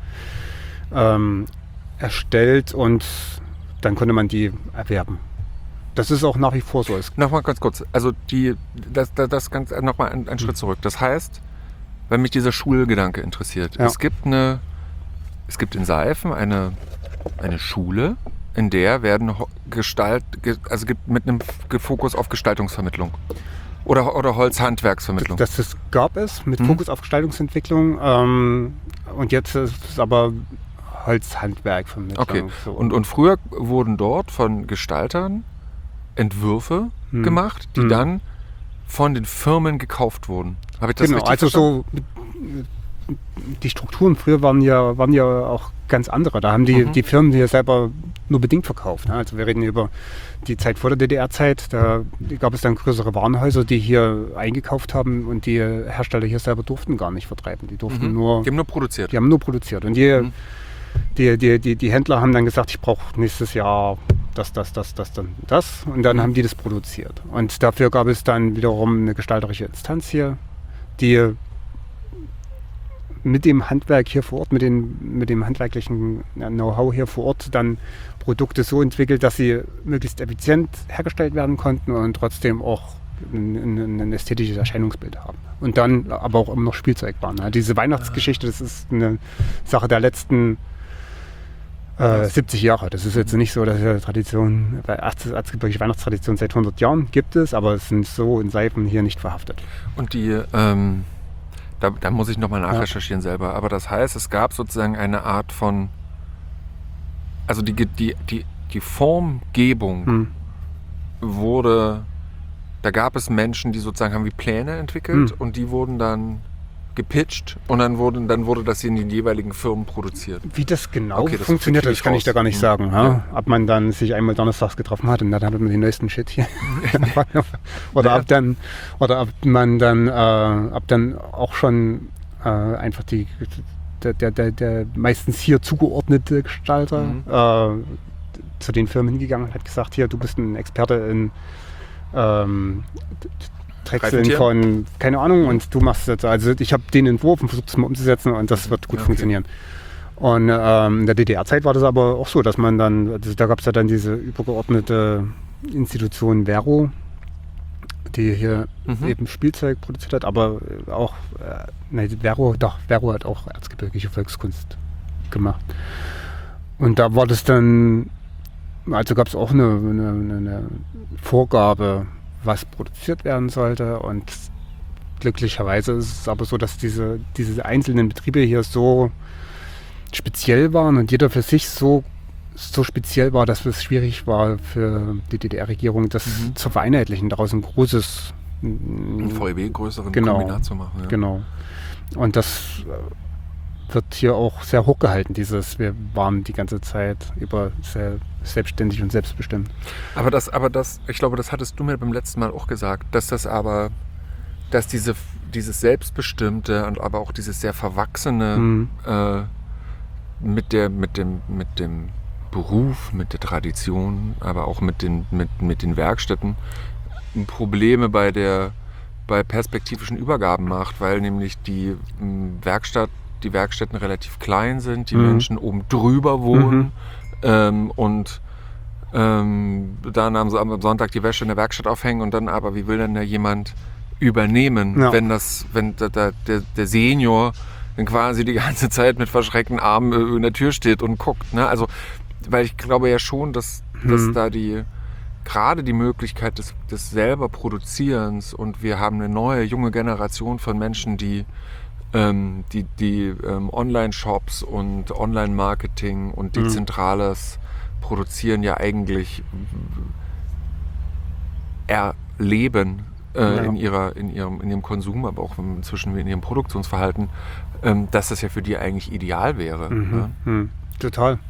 erstellt und dann konnte man die erwerben. Das ist auch nach wie vor so. Nochmal ganz kurz, also das ganz nochmal einen Schritt zurück. Das heißt, wenn mich dieser Schulgedanke interessiert, ja. es gibt in Seifen eine Schule, in der werden gibt mit einem Fokus auf Gestaltungsvermittlung oder Holzhandwerksvermittlung. Das gab es mit Fokus auf Gestaltungsentwicklung und jetzt ist es aber Holzhandwerkvermittlung. Okay. So. Und früher wurden dort von Gestaltern Entwürfe gemacht, die dann von den Firmen gekauft wurden. Habe ich das richtig verstanden? Die Strukturen früher waren ja auch ganz andere. Da haben die Firmen hier selber nur bedingt verkauft. Ne? Also wir reden über die Zeit vor der DDR-Zeit. Da gab es dann größere Warenhäuser, die hier eingekauft haben und die Hersteller hier selber durften gar nicht vertreiben. Die durften nur... Die haben nur produziert. Die haben nur produziert. Und die Händler haben dann gesagt, ich brauche nächstes Jahr das. Und dann haben die das produziert. Und dafür gab es dann wiederum eine gestalterische Instanz hier, die mit dem Handwerk hier vor Ort, mit dem handwerklichen Know-how hier vor Ort dann Produkte so entwickelt, dass sie möglichst effizient hergestellt werden konnten und trotzdem auch ein ästhetisches Erscheinungsbild haben. Und dann aber auch immer noch Spielzeug waren. Ne? Diese Weihnachtsgeschichte, das ist eine Sache der letzten 70 Jahre. Das ist jetzt nicht so, dass es Tradition, bei erzgebirgische Weihnachtstradition seit 100 Jahren gibt es, aber es sind so in Seifen hier nicht verhaftet. Und die, da muss ich nochmal nachrecherchieren selber, aber das heißt, es gab sozusagen eine Art von, also die Formgebung wurde, da gab es Menschen, die sozusagen haben wie Pläne entwickelt und die wurden dann gepitcht und dann wurde das in den jeweiligen Firmen produziert. Wie das genau funktioniert, das kann ich da gar nicht sagen. Ja? Ob man dann sich einmal donnerstags getroffen hat und dann hat man den neuesten Shit hier. Oder ob man dann auch schon einfach der meistens hier zugeordnete Gestalter zu den Firmen hingegangen hat gesagt, hier, du bist ein Experte in Drechseln von, keine Ahnung, und du machst das. Also ich habe den Entwurf und versucht es mal umzusetzen und das wird gut funktionieren. Und in der DDR-Zeit war das aber auch so, dass man dann, also da gab es ja dann diese übergeordnete Institution Vero, die hier eben Spielzeug produziert hat, aber auch, Vero hat auch erzgebirgische Volkskunst gemacht. Und da war das dann, also gab es auch eine Vorgabe, was produziert werden sollte, und glücklicherweise ist es aber so, dass diese einzelnen Betriebe hier so speziell waren und jeder für sich so speziell war, dass es schwierig war für die DDR-Regierung, das zu vereinheitlichen, daraus ein großes ein VEB-größeren Kombinat zu machen. Ja. Genau. Und das wird hier auch sehr hochgehalten, wir waren die ganze Zeit über sehr selbstständig und selbstbestimmt. Aber das, ich glaube, das hattest du mir beim letzten Mal auch gesagt, dass dieses Selbstbestimmte und aber auch dieses sehr Verwachsene mit dem Beruf, mit der Tradition, aber auch mit den Werkstätten Probleme bei perspektivischen Übergaben macht, weil nämlich die Werkstätten relativ klein sind, die Menschen oben drüber wohnen und dann am Sonntag die Wäsche in der Werkstatt aufhängen und dann aber, wie will denn da jemand übernehmen, wenn der Senior dann quasi die ganze Zeit mit verschreckten Armen in der Tür steht und guckt. Ne? Also, weil ich glaube ja schon, dass da gerade die Möglichkeit des selber Produzierens, und wir haben eine neue, junge Generation von Menschen, die Online-Shops und Online-Marketing und dezentrales Produzieren ja eigentlich erleben in ihrem Konsum, aber auch inzwischen in ihrem Produktionsverhalten, dass das ja für die eigentlich ideal wäre. Ne? Total.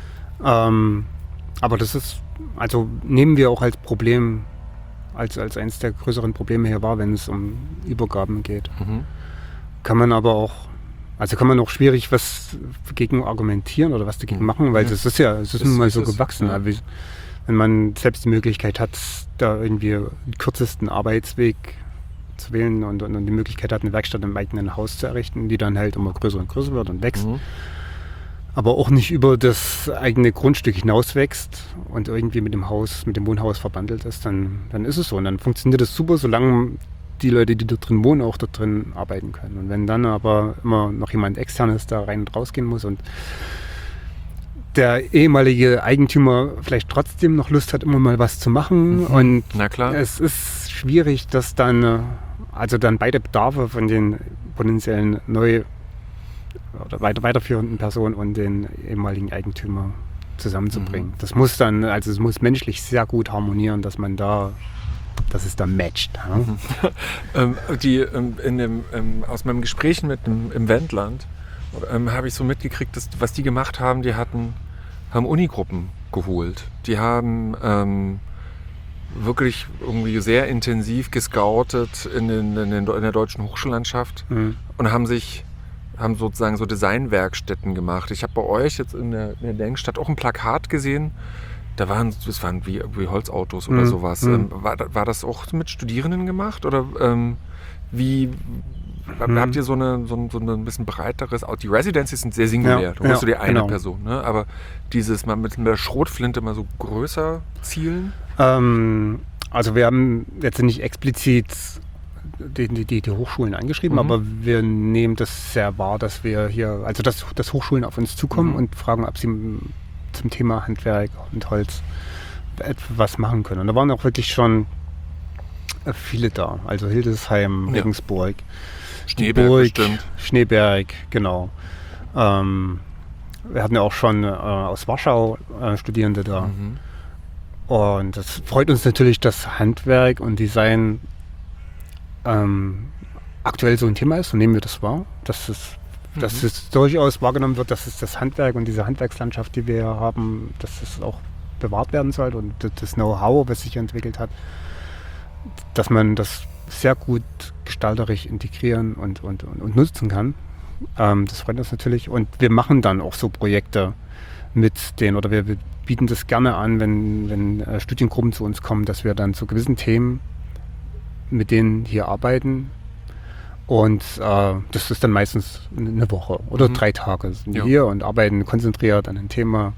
Aber das ist, also nehmen wir auch als Problem, als eines der größeren Probleme hier wahr, wenn es um Übergaben geht. Kann man auch schwierig was dagegen argumentieren oder was dagegen machen, weil es ist nun mal so gewachsen. Ja. Wenn man selbst die Möglichkeit hat, da irgendwie den kürzesten Arbeitsweg zu wählen und die Möglichkeit hat, eine Werkstatt im eigenen Haus zu errichten, die dann halt immer größer und größer wird und wächst, aber auch nicht über das eigene Grundstück hinaus wächst und irgendwie mit dem Wohnhaus verbandelt ist, dann ist es so. Und dann funktioniert das super, solange die Leute, die dort drin wohnen, auch dort drin arbeiten können. Und wenn dann aber immer noch jemand Externes da rein und rausgehen muss und der ehemalige Eigentümer vielleicht trotzdem noch Lust hat, immer mal was zu machen, und es ist schwierig, dass dann beide Bedarfe von den potenziellen oder weiterführenden Personen und den ehemaligen Eigentümer zusammenzubringen. Das muss dann, es muss menschlich sehr gut harmonieren, dass es da matcht. Ja? Aus meinem Gespräch im Wendland habe ich so mitgekriegt, dass, was die gemacht haben, die haben Unigruppen geholt. Die haben wirklich irgendwie sehr intensiv gescoutet in der deutschen Hochschullandschaft und haben sozusagen so Designwerkstätten gemacht. Ich habe bei euch jetzt in der Denkstadt auch ein Plakat gesehen. Das waren wie Holzautos oder sowas. War das auch mit Studierenden gemacht? Oder habt ihr so ein bisschen breiteres... Die Residencies sind sehr singulär. Du musst dir eine Person. Ne? Aber dieses mal mit der Schrotflinte mal so größer zielen? Also wir haben jetzt nicht explizit die Hochschulen angeschrieben, aber wir nehmen das sehr wahr, dass wir hier, also dass Hochschulen auf uns zukommen und fragen, ob sie zum Thema Handwerk und Holz etwas machen können. Und da waren auch wirklich schon viele da. Also Hildesheim, Regensburg, Schneeberg bestimmt. Schneeberg, genau. Wir hatten ja auch schon aus Warschau Studierende da. Und das freut uns natürlich, dass Handwerk und Design aktuell so ein Thema ist. So nehmen wir das wahr. Dass es durchaus wahrgenommen wird, dass es das Handwerk und diese Handwerkslandschaft, die wir haben, dass es auch bewahrt werden soll und das Know-how, was sich entwickelt hat, dass man das sehr gut gestalterisch integrieren und nutzen kann. Das freut uns natürlich. Und wir machen dann auch so Projekte mit denen, oder wir bieten das gerne an, wenn Studiengruppen zu uns kommen, dass wir dann zu gewissen Themen mit denen hier arbeiten. Und das ist dann meistens eine Woche oder 3 Tage sind wir hier und arbeiten konzentriert an ein Thema.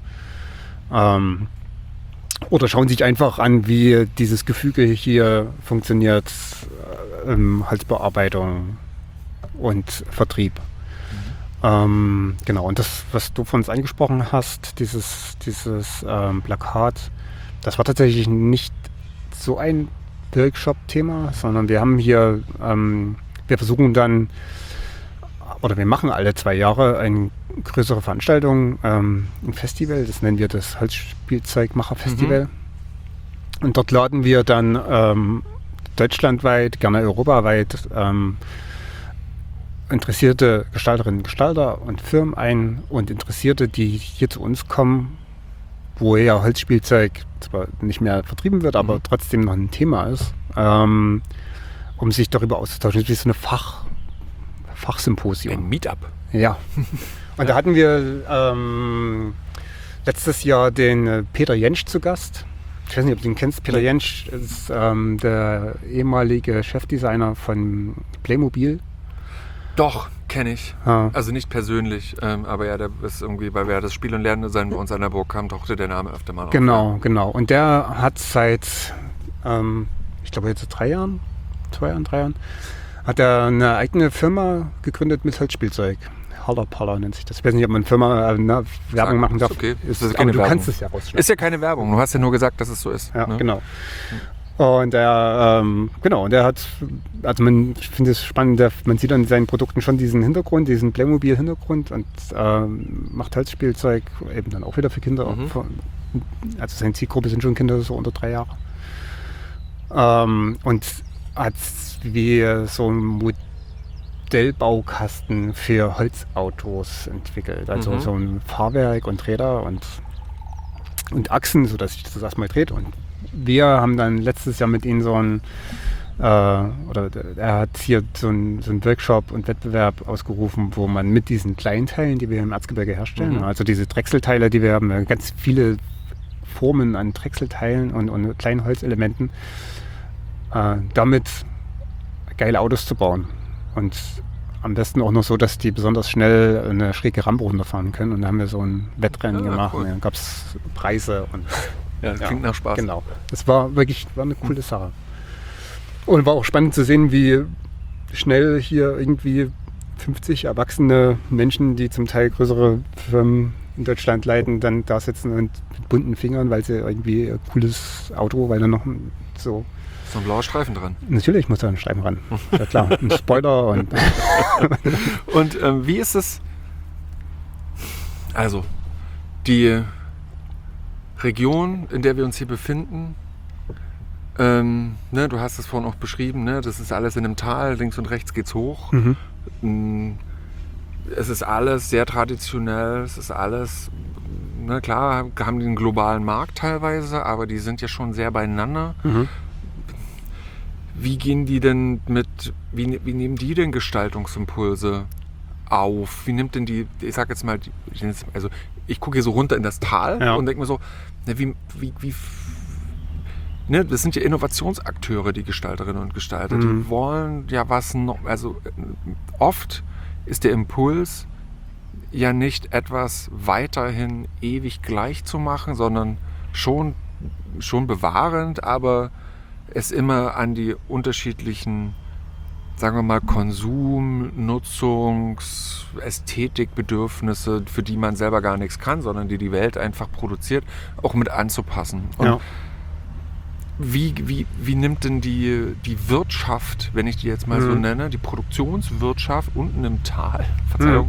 Oder schauen sich einfach an, wie dieses Gefüge hier funktioniert, Holzbearbeitung und Vertrieb. Genau, und das, was du von uns angesprochen hast, dieses Plakat, das war tatsächlich nicht so ein Workshop-Thema, sondern wir haben hier, wir versuchen dann, oder wir machen alle 2 Jahre eine größere Veranstaltung, ein Festival, das nennen wir das Holzspielzeugmacher-Festival. Und dort laden wir dann deutschlandweit, gerne europaweit, interessierte Gestalterinnen und Gestalter und Firmen ein und Interessierte, die hier zu uns kommen, wo ja Holzspielzeug zwar nicht mehr vertrieben wird, aber trotzdem noch ein Thema ist, um sich darüber auszutauschen. Das ist wie so eine Fachsymposium. Ein Meetup. Ja. Und da hatten wir letztes Jahr den Peter Jentsch zu Gast. Ich weiß nicht, ob du ihn kennst. Peter Jentsch ist der ehemalige Chefdesigner von Playmobil. Doch, kenne ich. Ja. Also nicht persönlich, aber ja, der ist irgendwie, weil wir das Spiel- und Lerndesign bei uns an der Burg haben, tauchte der Name öfter mal auf. Genau. Und der hat seit, ich glaube jetzt 3 Jahren, hat er eine eigene Firma gegründet mit Holzspielzeug. Hallerpaller nennt sich das. Ich weiß nicht, ob man Firma Werbung machen darf. Okay. Ist, das ist aber du Werbung. kannst es ja rausschneiden. Ist ja keine Werbung, du hast ja nur gesagt, dass es so ist. Ja, ne? genau. Und er, und er hat, also ich finde es spannend, man sieht an seinen Produkten schon diesen Hintergrund, diesen Playmobil-Hintergrund und macht Holzspielzeug, eben dann auch wieder für Kinder. Also seine Zielgruppe sind schon Kinder so unter 3 Jahre. Und hat wie so ein Modellbaukasten für Holzautos entwickelt. Also so ein Fahrwerk und Räder und Achsen, sodass sich das erstmal dreht. Und wir haben dann letztes Jahr mit ihm so ein, er hat hier so einen Workshop und Wettbewerb ausgerufen, wo man mit diesen kleinen Teilen, die wir im Erzgebirge herstellen, also diese Drechselteile, die wir haben, ganz viele Formen an Drechselteilen und kleinen Holzelementen, damit geile Autos zu bauen. Und am besten auch noch so, dass die besonders schnell eine schräge Rampe runterfahren können. Und da haben wir so ein Wettrennen gemacht. Cool. Und dann gab es Preise. Und ja, das klingt nach Spaß. Genau. Das war eine coole Sache. Und war auch spannend zu sehen, wie schnell hier irgendwie 50 erwachsene Menschen, die zum Teil größere Firmen in Deutschland leiten, dann da sitzen und mit bunten Fingern, weil sie irgendwie ein cooles Auto, weil da noch so ein blauer Streifen dran. Natürlich muss da ein Streifen ran. Ja klar, ein Spoiler und... Und wie ist es? Also, die Region, in der wir uns hier befinden, du hast es vorhin auch beschrieben, ne, das ist alles in einem Tal, links und rechts geht's hoch. Es ist alles sehr traditionell, es ist alles, klar, haben die einen globalen Markt teilweise, aber die sind ja schon sehr beieinander. Wie gehen die denn wie nehmen die denn Gestaltungsimpulse auf? Wie nimmt denn die, ich sag jetzt mal, also ich gucke hier so runter in das Tal und denke mir so, das sind ja Innovationsakteure, die Gestalterinnen und Gestalter, die wollen ja was noch, also oft ist der Impuls ja nicht etwas weiterhin ewig gleich zu machen, sondern schon bewahrend, aber es immer an die unterschiedlichen, sagen wir mal, Konsum-, Nutzungs-, Ästhetikbedürfnisse, für die man selber gar nichts kann, sondern die Welt einfach produziert, auch mit anzupassen. Und wie nimmt denn die Wirtschaft, wenn ich die jetzt mal so nenne, die Produktionswirtschaft unten im Tal, Verzeihung,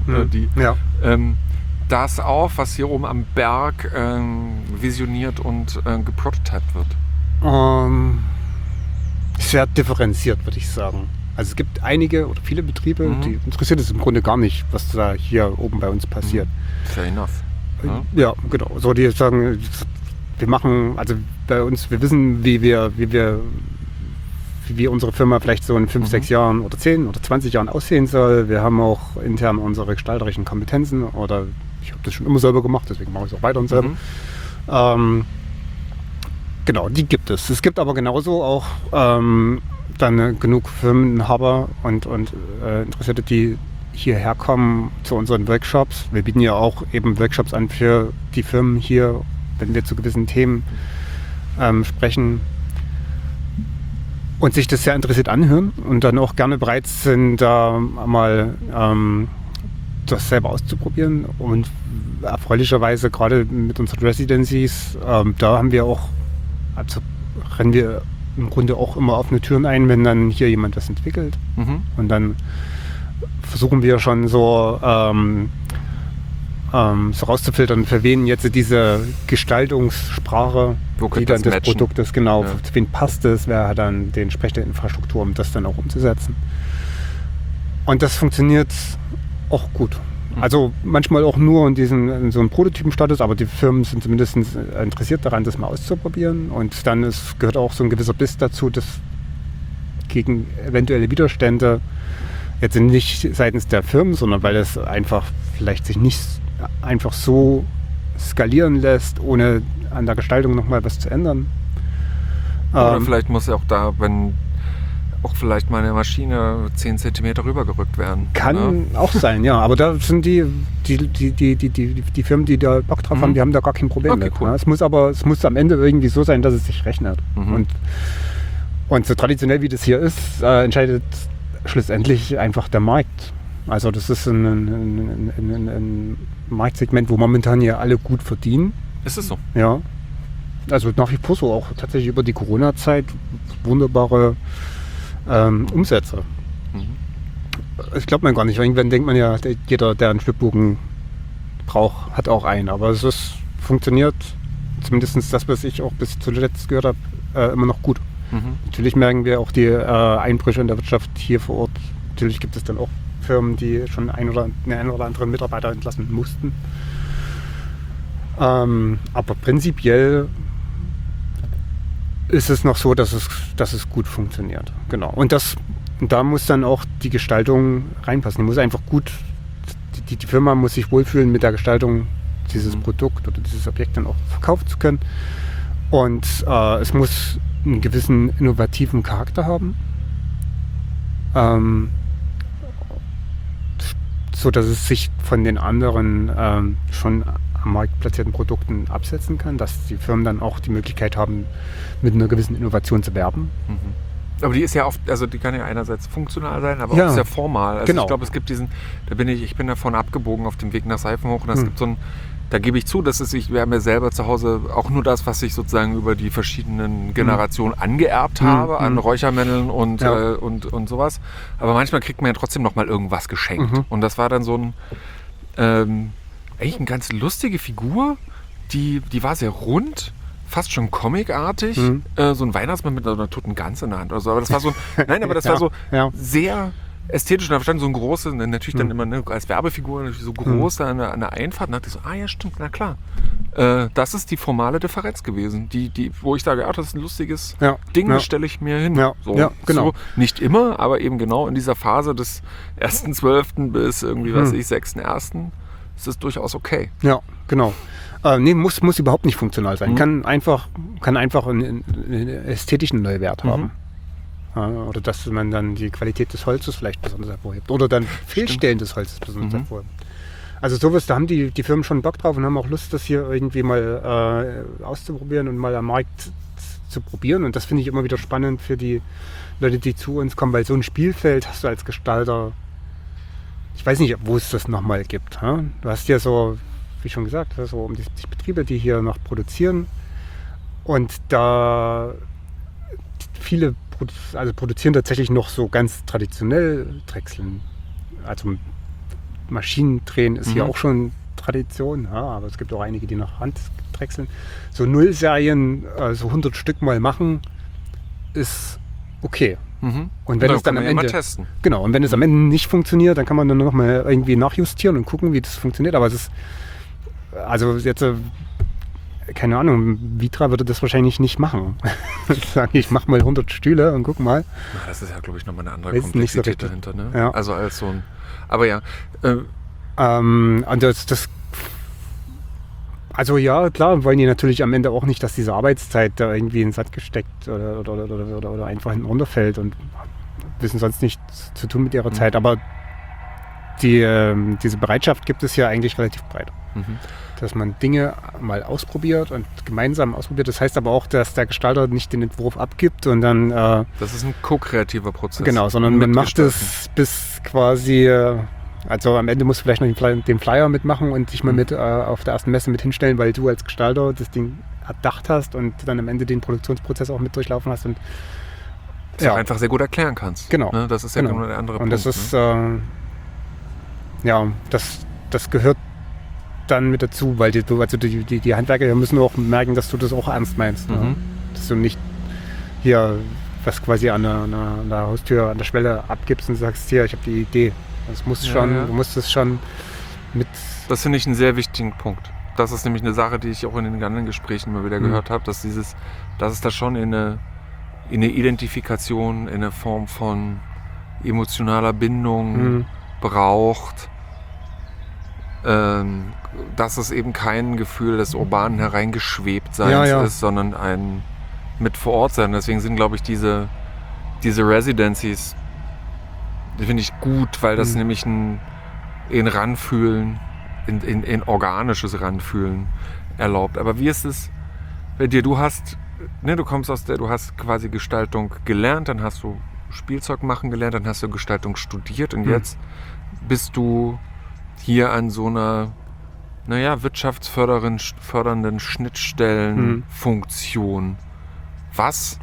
das auf, was hier oben am Berg visioniert und geprototypt wird? Sehr differenziert, würde ich sagen. Also es gibt einige oder viele Betriebe, die interessiert es im Grunde gar nicht, was da hier oben bei uns passiert. Fair enough. Ja, genau. So, die sagen, wir machen, also bei uns, wir wissen, wie unsere Firma vielleicht so in 5, 6 Jahren oder 10 oder 20 Jahren aussehen soll. Wir haben auch intern unsere gestalterischen Kompetenzen oder ich habe das schon immer selber gemacht, deswegen mache ich es auch weiter und selber. Genau, die gibt es. Es gibt aber genauso auch dann genug Firmeninhaber und Interessierte, die hierher kommen zu unseren Workshops. Wir bieten ja auch eben Workshops an für die Firmen hier, wenn wir zu gewissen Themen sprechen und sich das sehr interessiert anhören und dann auch gerne bereit sind, da mal das selber auszuprobieren. Und erfreulicherweise gerade mit unseren Residencies, da haben wir auch, also rennen wir im Grunde auch immer offene Türen ein, wenn dann hier jemand was entwickelt. Und dann versuchen wir schon so rauszufiltern, für wen jetzt diese Gestaltungssprache, die dann des Produktes, genau, für wen passt es, wer hat dann die entsprechende Infrastruktur, um das dann auch umzusetzen. Und das funktioniert auch gut. Also manchmal auch nur in so einem Prototypenstatus, aber die Firmen sind zumindest interessiert daran, das mal auszuprobieren. Und dann gehört auch so ein gewisser Biss dazu, dass gegen eventuelle Widerstände jetzt nicht seitens der Firmen, sondern weil es einfach vielleicht sich nicht einfach so skalieren lässt, ohne an der Gestaltung nochmal was zu ändern. Oder vielleicht muss ja auch da, wenn auch vielleicht mal eine Maschine 10 cm rübergerückt werden. Kann auch sein, ja. Aber da sind die Firmen, die da Bock drauf haben, die haben da gar kein Problem mit. Cool. Ja. Es muss am Ende irgendwie so sein, dass es sich rechnet. Und so traditionell wie das hier ist, entscheidet schlussendlich einfach der Markt. Also das ist ein Marktsegment, wo momentan ja alle gut verdienen. Ist es so? Ja. Also nach wie vor so, auch tatsächlich über die Corona-Zeit wunderbare Umsätze. Ich glaube man gar nicht. Irgendwann denkt man ja, jeder, der einen Schwibbogen braucht, hat auch einen. Aber es funktioniert, zumindest das, was ich auch bis zuletzt gehört habe, immer noch gut. Natürlich merken wir auch die Einbrüche in der Wirtschaft hier vor Ort. Natürlich gibt es dann auch Firmen, die schon einen oder anderen Mitarbeiter entlassen mussten. Aber prinzipiell ist es noch so, dass es gut funktioniert. Genau. Und da muss dann auch die Gestaltung reinpassen. Die muss einfach gut, die Firma muss sich wohlfühlen mit der Gestaltung dieses Produkt oder dieses Objekt dann auch verkaufen zu können. Und es muss einen gewissen innovativen Charakter haben. So dass es sich von den anderen schon am Markt platzierten Produkten absetzen kann, dass die Firmen dann auch die Möglichkeit haben, mit einer gewissen Innovation zu werben. Aber die ist ja oft, also die kann ja einerseits funktional sein, aber auch sehr formal. Also genau. Ich glaube, es gibt ich bin davon abgebogen auf dem Weg nach Seifenhoch und es gibt da gebe ich zu, dass wir haben ja selber zu Hause auch nur das, was ich sozusagen über die verschiedenen Generationen angeerbt habe, an Räuchermänteln und sowas. Aber manchmal kriegt man ja trotzdem noch mal irgendwas geschenkt. Und das war dann so eigentlich eine ganz lustige Figur, die war sehr rund, fast schon comicartig, so ein Weihnachtsmann mit einer toten Gans in der Hand oder so. Aber das war so, war so sehr ästhetisch. Und da stand so ein großes, natürlich dann immer als Werbefigur natürlich so groß da an der Einfahrt. Und da dachte ich so, ja stimmt, na klar. Das ist die formale Differenz gewesen, wo ich sage, das ist ein lustiges Ding, das stelle ich mir hin. Ja, genau. So, nicht immer, aber eben genau in dieser Phase des 1.12. bis irgendwie, 6.1. ist es durchaus okay. Ja, genau. Muss überhaupt nicht funktional sein. Kann einfach einen ästhetischen Neuwert haben. Oder dass man dann die Qualität des Holzes vielleicht besonders hervorhebt. Oder dann Fehlstellen des Holzes besonders hervorhebt. Also sowas, da haben die Firmen schon Bock drauf und haben auch Lust, das hier irgendwie mal auszuprobieren und mal am Markt zu probieren. Und das finde ich immer wieder spannend für die Leute, die zu uns kommen, weil so ein Spielfeld hast du als Gestalter, ich weiß nicht, wo es das nochmal gibt. Ha? Du hast ja so, wie schon gesagt, so um die 70 Betriebe, die hier noch produzieren. Und da viele produzieren tatsächlich noch so ganz traditionell Drechseln. Also Maschinendrehen ist hier auch schon Tradition, ja, aber es gibt auch einige, die noch Hand drechseln. So Nullserien, so 100 Stück mal machen, ist okay. Und wenn es dann am Ende mal testen. Genau, und wenn es am Ende nicht funktioniert, dann kann man dann noch mal irgendwie nachjustieren und gucken, wie das funktioniert. Aber es ist, also jetzt, keine Ahnung, Vitra würde das wahrscheinlich nicht machen. Sagen, ich mache mal 100 Stühle und guck mal. Ja, das ist ja, glaube ich, nochmal eine andere Ist nicht so Komplexität richtig. dahinter. Ne? Ja. Also als so ein, aber ja. Und also ja, klar, wollen die natürlich am Ende auch nicht, dass diese Arbeitszeit da irgendwie in den Sand gesteckt oder einfach hinten runterfällt und wissen sonst nichts zu tun mit ihrer Zeit. Aber diese Bereitschaft gibt es ja eigentlich relativ breit. Dass man Dinge mal ausprobiert und gemeinsam ausprobiert. Das heißt aber auch, dass der Gestalter nicht den Entwurf abgibt und dann... das ist ein ko-kreativer Prozess. Genau, sondern man macht es bis quasi... Also am Ende musst du vielleicht noch den Flyer mitmachen und dich mal mit auf der ersten Messe mit hinstellen, weil du als Gestalter das Ding erdacht hast und dann am Ende den Produktionsprozess auch mit durchlaufen hast. Und das auch einfach sehr gut erklären kannst. Genau. Ne? Das ist ja genau der andere und Punkt. Und das ist, das gehört dann mit dazu, weil die Handwerker müssen auch merken, dass du das auch ernst meinst. Ne? Dass du nicht hier was quasi an der Haustür, an der Schwelle abgibst und sagst, hier, ich habe die Idee. Das muss du musst es schon mit... Das finde ich einen sehr wichtigen Punkt. Das ist nämlich eine Sache, die ich auch in den anderen Gesprächen immer wieder gehört habe, dass es da schon in eine Identifikation, in eine Form von emotionaler Bindung braucht, dass es eben kein Gefühl des urbanen Hereingeschwebtseins ist, sondern ein mit vor Ort sein. Deswegen sind, glaube ich, diese Residencies, die finde ich gut, weil das nämlich ein Ranfühlen, in organisches Ranfühlen erlaubt. Aber wie ist es bei dir? Du hast quasi Gestaltung gelernt, dann hast du Spielzeug machen gelernt, dann hast du Gestaltung studiert und jetzt bist du hier an so einer, wirtschaftsfördernden Schnittstellenfunktion. Was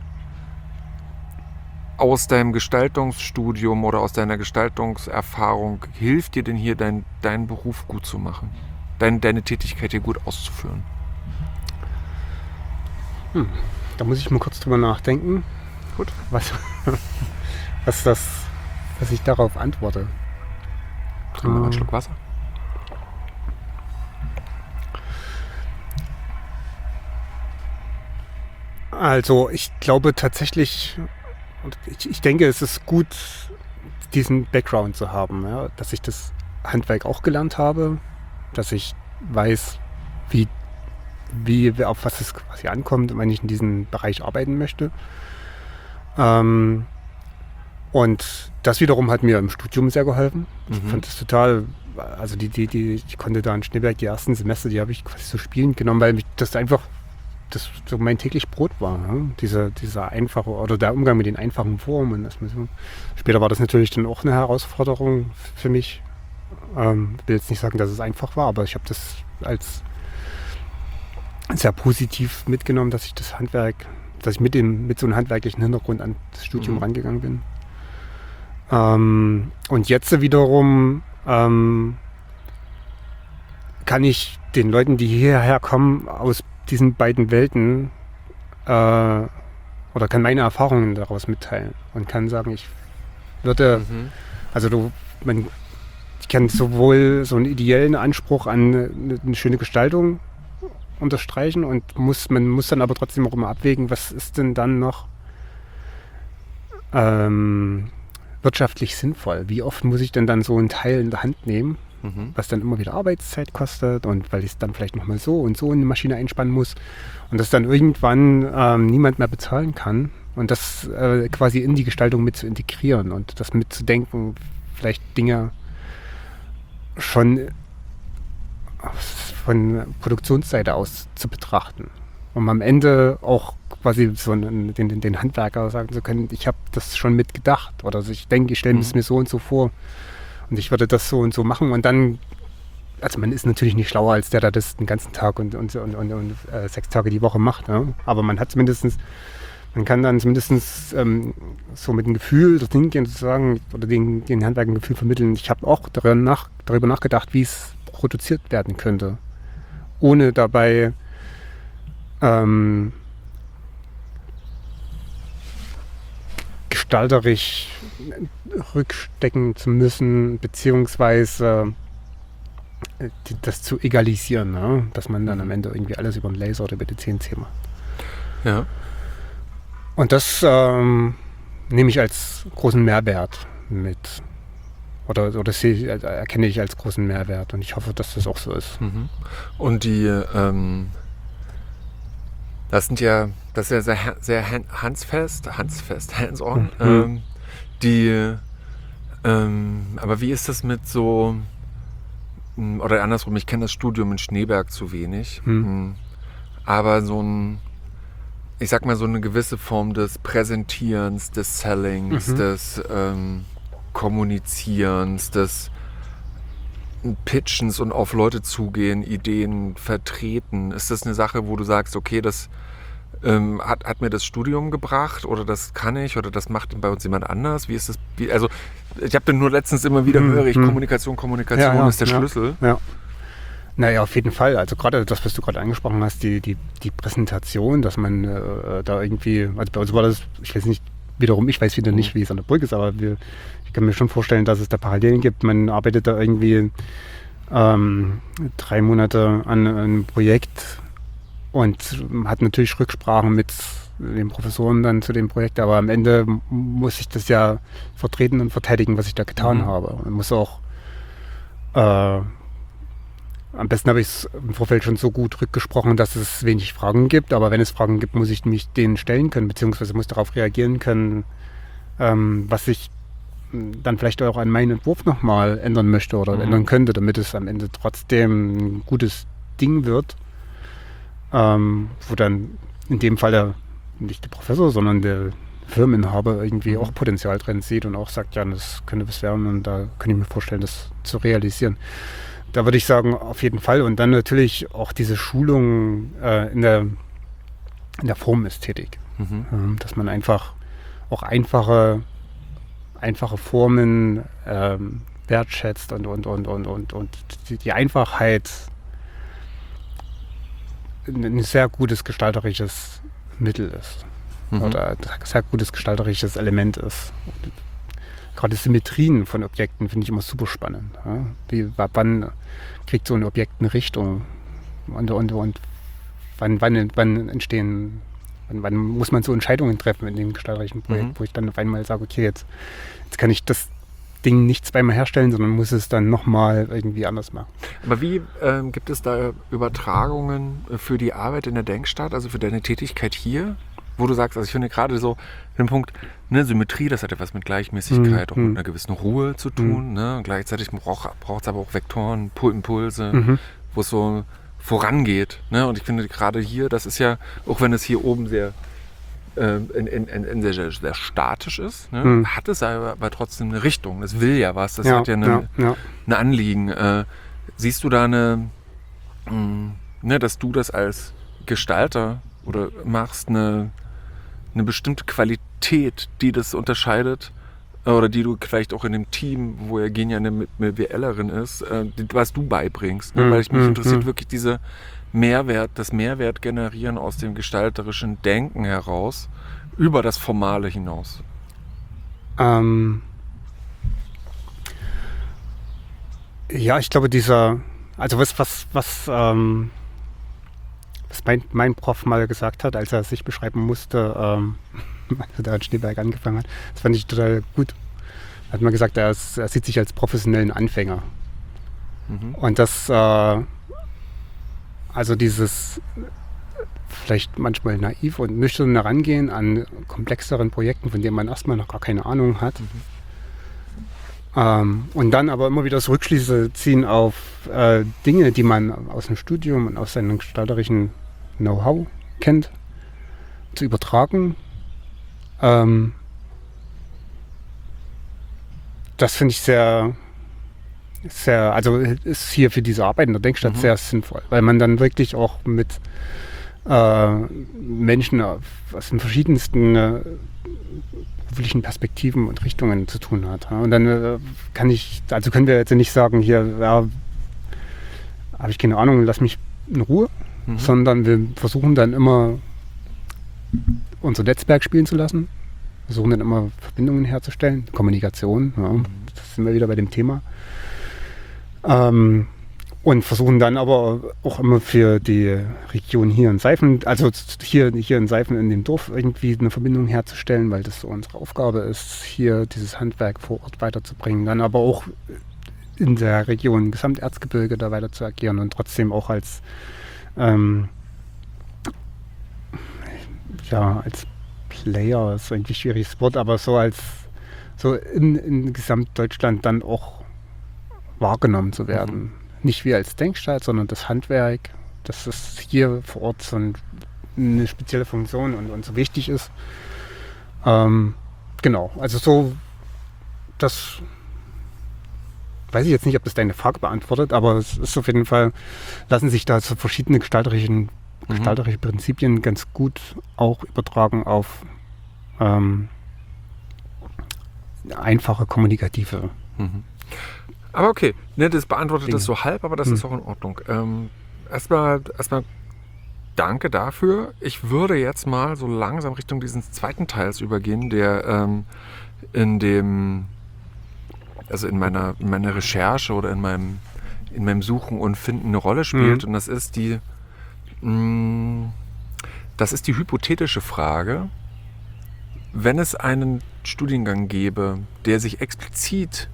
aus deinem Gestaltungsstudium oder aus deiner Gestaltungserfahrung hilft dir denn hier, deinen Beruf gut zu machen? Deine Tätigkeit hier gut auszuführen? Da muss ich mal kurz drüber nachdenken. Gut. Was ich darauf antworte. Trink mal einen Schluck Wasser. Also ich glaube tatsächlich, und ich denke, es ist gut, diesen Background zu haben, ja? Dass ich das Handwerk auch gelernt habe, dass ich weiß, wie auf was es quasi ankommt, wenn ich in diesem Bereich arbeiten möchte. Und das wiederum hat mir im Studium sehr geholfen. Ich fand das total, also ich konnte da in Schneeberg die ersten Semester, die habe ich quasi so spielend genommen, weil das einfach das so mein täglich Brot war. Ne? Dieser einfache, oder der Umgang mit den einfachen Formen. Später war das natürlich dann auch eine Herausforderung für mich. Ich will jetzt nicht sagen, dass es einfach war, aber ich habe das als sehr positiv mitgenommen, dass ich das Handwerk, dass ich mit so einem handwerklichen Hintergrund an das Studium rangegangen bin. Und jetzt wiederum kann ich den Leuten, die hierher kommen, aus diesen beiden Welten oder kann meine Erfahrungen daraus mitteilen und kann sagen, ich würde, ich kann sowohl so einen ideellen Anspruch an eine schöne Gestaltung unterstreichen und man muss dann aber trotzdem auch immer abwägen, was ist denn dann noch wirtschaftlich sinnvoll? Wie oft muss ich denn dann so einen Teil in der Hand nehmen, was dann immer wieder Arbeitszeit kostet und weil ich es dann vielleicht nochmal so und so in die Maschine einspannen muss und das dann irgendwann niemand mehr bezahlen kann und das quasi in die Gestaltung mit zu integrieren und das mitzudenken, vielleicht Dinge schon von Produktionsseite aus zu betrachten. um am Ende auch quasi so den Handwerker sagen zu können, ich habe das schon mitgedacht oder also ich denke, ich stelle es mir so und so vor und ich würde das so und so machen und dann, also man ist natürlich nicht schlauer als der das den ganzen Tag und 6 Tage die Woche macht, ne? Aber man hat zumindest, man kann dann zumindest so mit dem Gefühl dorthin gehen sozusagen oder den Handwerkern ein Gefühl vermitteln. Ich habe auch darüber nachgedacht, wie es produziert werden könnte, ohne dabei gestalterisch rückstecken zu müssen, beziehungsweise das zu egalisieren, ne? Dass man dann am Ende irgendwie alles über den Laser oder über die CNC macht. Ja. Und das nehme ich als großen Mehrwert mit. Oder erkenne ich als großen Mehrwert und ich hoffe, dass das auch so ist. Mhm. Und das ist ja sehr hands-on. Aber wie ist das mit so, oder andersrum, ich kenne das Studium in Schneeberg zu wenig, aber ich sag mal so eine gewisse Form des Präsentierens, des Sellings, des Kommunizierens, des Pitchens und auf Leute zugehen, Ideen vertreten. Ist das eine Sache, wo du sagst, okay, das hat mir das Studium gebracht oder das kann ich oder das macht bei uns jemand anders? Wie ist das? Also ich habe nur letztens immer wieder höre ich, Kommunikation ist der Schlüssel. Ja. Naja, auf jeden Fall. Also gerade das, was du gerade angesprochen hast, die Präsentation, dass man da irgendwie, also bei uns war das, ich weiß wieder nicht, wie es an der Brücke ist, aber ich kann mir schon vorstellen, dass es da Parallelen gibt. Man arbeitet da irgendwie 3 Monate an einem Projekt und hat natürlich Rücksprachen mit den Professoren dann zu dem Projekt, aber am Ende muss ich das ja vertreten und verteidigen, was ich da getan habe. Man muss auch am besten habe ich es im Vorfeld schon so gut rückgesprochen, dass es wenig Fragen gibt. Aber wenn es Fragen gibt, muss ich mich denen stellen können, beziehungsweise muss darauf reagieren können, was ich dann vielleicht auch an meinen Entwurf nochmal ändern möchte oder ändern könnte, damit es am Ende trotzdem ein gutes Ding wird. Wo dann in dem Fall nicht der Professor, sondern der Firmeninhaber irgendwie auch Potenzial drin sieht und auch sagt, ja, das könnte was werden und da kann ich mir vorstellen, das zu realisieren. Da würde ich sagen, auf jeden Fall. Und dann natürlich auch diese Schulung in der Formästhetik. Dass man einfach auch einfache Formen wertschätzt und die Einfachheit ein sehr gutes gestalterisches Mittel ist. Oder ein sehr gutes gestalterisches Element ist. Gerade Symmetrien von Objekten finde ich immer super spannend. Ja? Wann kriegt so ein Objekt eine Richtung? Und wann entstehen, wann muss man so Entscheidungen treffen in dem gestalterischen Projekt, wo ich dann auf einmal sage, okay, jetzt kann ich das Ding nicht zweimal herstellen, sondern muss es dann nochmal irgendwie anders machen. Aber wie gibt es da Übertragungen für die Arbeit in der Denkstadt, also für deine Tätigkeit hier? Wo du sagst, also ich finde gerade so den Punkt, ne, Symmetrie, das hat ja was mit Gleichmäßigkeit, auch mit einer gewissen Ruhe zu tun. Ne? Und gleichzeitig braucht es aber auch Vektoren, Impulse, wo es so vorangeht. Ne? Und ich finde gerade hier, das ist ja, auch wenn es hier oben sehr, sehr statisch ist, ne? Hat es aber trotzdem eine Richtung. Das will ja was, das hat ja eine Anliegen. Siehst du da dass du das als Gestalter oder machst eine bestimmte Qualität, die das unterscheidet oder die du vielleicht auch in dem Team, wo ja Genia eine WLerin ist, was du beibringst. Ne? Weil mich interessiert wirklich das Mehrwert generieren aus dem gestalterischen Denken heraus über das Formale hinaus. Ja, ich glaube was mein Prof mal gesagt hat, als er sich beschreiben musste, als er da in Schneeberg angefangen hat, das fand ich total gut. Er hat mal gesagt, er sieht sich als professionellen Anfänger. Und das, also dieses vielleicht manchmal naiv und nüchtern herangehen an komplexeren Projekten, von denen man erstmal noch gar keine Ahnung hat. Und dann aber immer wieder so Rückschlüsse ziehen auf Dinge, die man aus dem Studium und aus seinem gestalterischen Know-how kennt, zu übertragen. Das finde ich sehr, also ist hier für diese Arbeit in der Denkstadt sehr sinnvoll, weil man dann wirklich auch mit Menschen aus den verschiedensten beruflichen Perspektiven und Richtungen zu tun hat. Und dann können wir jetzt nicht sagen, hier habe ich keine Ahnung, lass mich in Ruhe, sondern wir versuchen dann immer unser Netzwerk spielen zu lassen, versuchen dann immer Verbindungen herzustellen, Kommunikation, das sind wir wieder bei dem Thema. Und versuchen dann aber auch immer für die Region hier in Seifen, also hier in Seifen in dem Dorf irgendwie eine Verbindung herzustellen, weil das so unsere Aufgabe ist, hier dieses Handwerk vor Ort weiterzubringen, dann aber auch in der Region Gesamterzgebirge da weiter zu agieren und trotzdem auch als als Player, ist eigentlich ein schwieriges Wort, aber so in Gesamtdeutschland dann auch wahrgenommen zu werden. Nicht wir als Denkstadt, sondern das Handwerk, dass es hier vor Ort so eine spezielle Funktion und so wichtig ist. Genau, also so, das weiß ich jetzt nicht, ob das deine Frage beantwortet, aber es ist auf jeden Fall, lassen sich da so verschiedene gestalterische Prinzipien ganz gut auch übertragen auf einfache kommunikative. Aber okay, das beantwortet das so halb, aber das ist auch in Ordnung. Erstmal danke dafür. Ich würde jetzt mal so langsam Richtung dieses zweiten Teils übergehen, der in meiner Recherche oder in meinem Suchen und Finden eine Rolle spielt. Und das ist die hypothetische Frage, wenn es einen Studiengang gäbe, der sich explizit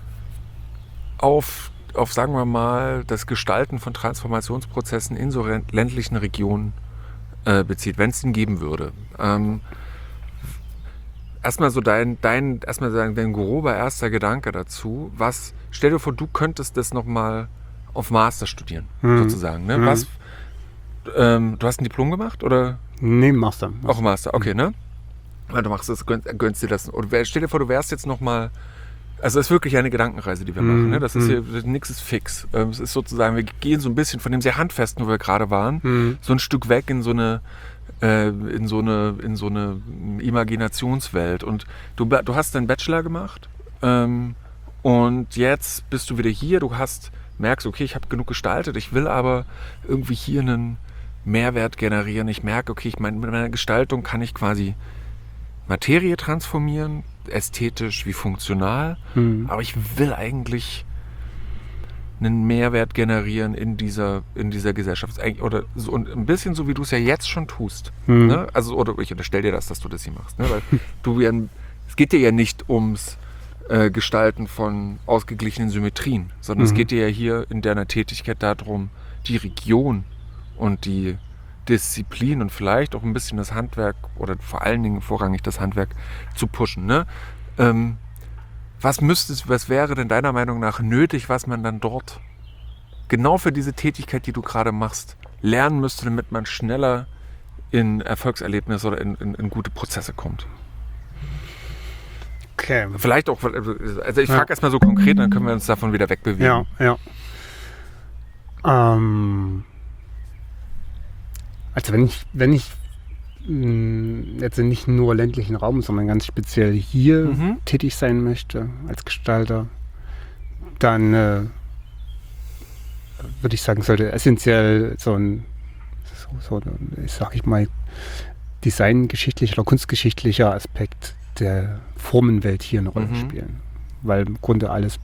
auf sagen wir mal, das Gestalten von Transformationsprozessen in so ländlichen Regionen bezieht, wenn es den geben würde. Erstmal so dein grober erster Gedanke dazu. Stell dir vor, du könntest das nochmal auf Master studieren, sozusagen. Ne? Du hast ein Diplom gemacht, oder? Nee, Master. Auch Master, okay, ne? Weil du machst das, gönnst dir das. Oder stell dir vor, du wärst jetzt nochmal. Also es ist wirklich eine Gedankenreise, die wir machen. Ne? Das ist hier, nichts ist fix. Es ist sozusagen, wir gehen so ein bisschen von dem sehr Handfesten, wo wir gerade waren, so ein Stück weg in so eine Imaginationswelt. Und du hast deinen Bachelor gemacht und jetzt bist du wieder hier. Du merkst, okay, ich habe genug gestaltet, ich will aber irgendwie hier einen Mehrwert generieren. Ich merke, okay, mit meiner Gestaltung kann ich quasi Materie transformieren, ästhetisch wie funktional, aber ich will eigentlich einen Mehrwert generieren in dieser Gesellschaft. Oder so, und ein bisschen so, wie du es ja jetzt schon tust. Ne? Also, oder ich unterstelle dir dass du das hier machst. Ne? Weil es geht dir ja nicht ums Gestalten von ausgeglichenen Symmetrien, sondern es geht dir ja hier in deiner Tätigkeit darum, die Region und die Disziplin und vielleicht auch ein bisschen das Handwerk oder vor allen Dingen vorrangig das Handwerk zu pushen. Ne? Was wäre denn deiner Meinung nach nötig, was man dann dort genau für diese Tätigkeit, die du gerade machst, lernen müsste, damit man schneller in Erfolgserlebnisse oder in gute Prozesse kommt? Okay. Vielleicht auch, also ich frage erstmal so konkret, dann können wir uns davon wieder wegbewegen. Ja. Also wenn ich jetzt nicht nur ländlichen Raum, sondern ganz speziell hier tätig sein möchte als Gestalter, dann würde ich sagen, sollte essentiell so ein designgeschichtlicher oder kunstgeschichtlicher Aspekt der Formenwelt hier eine Rolle spielen. Weil im Grunde alles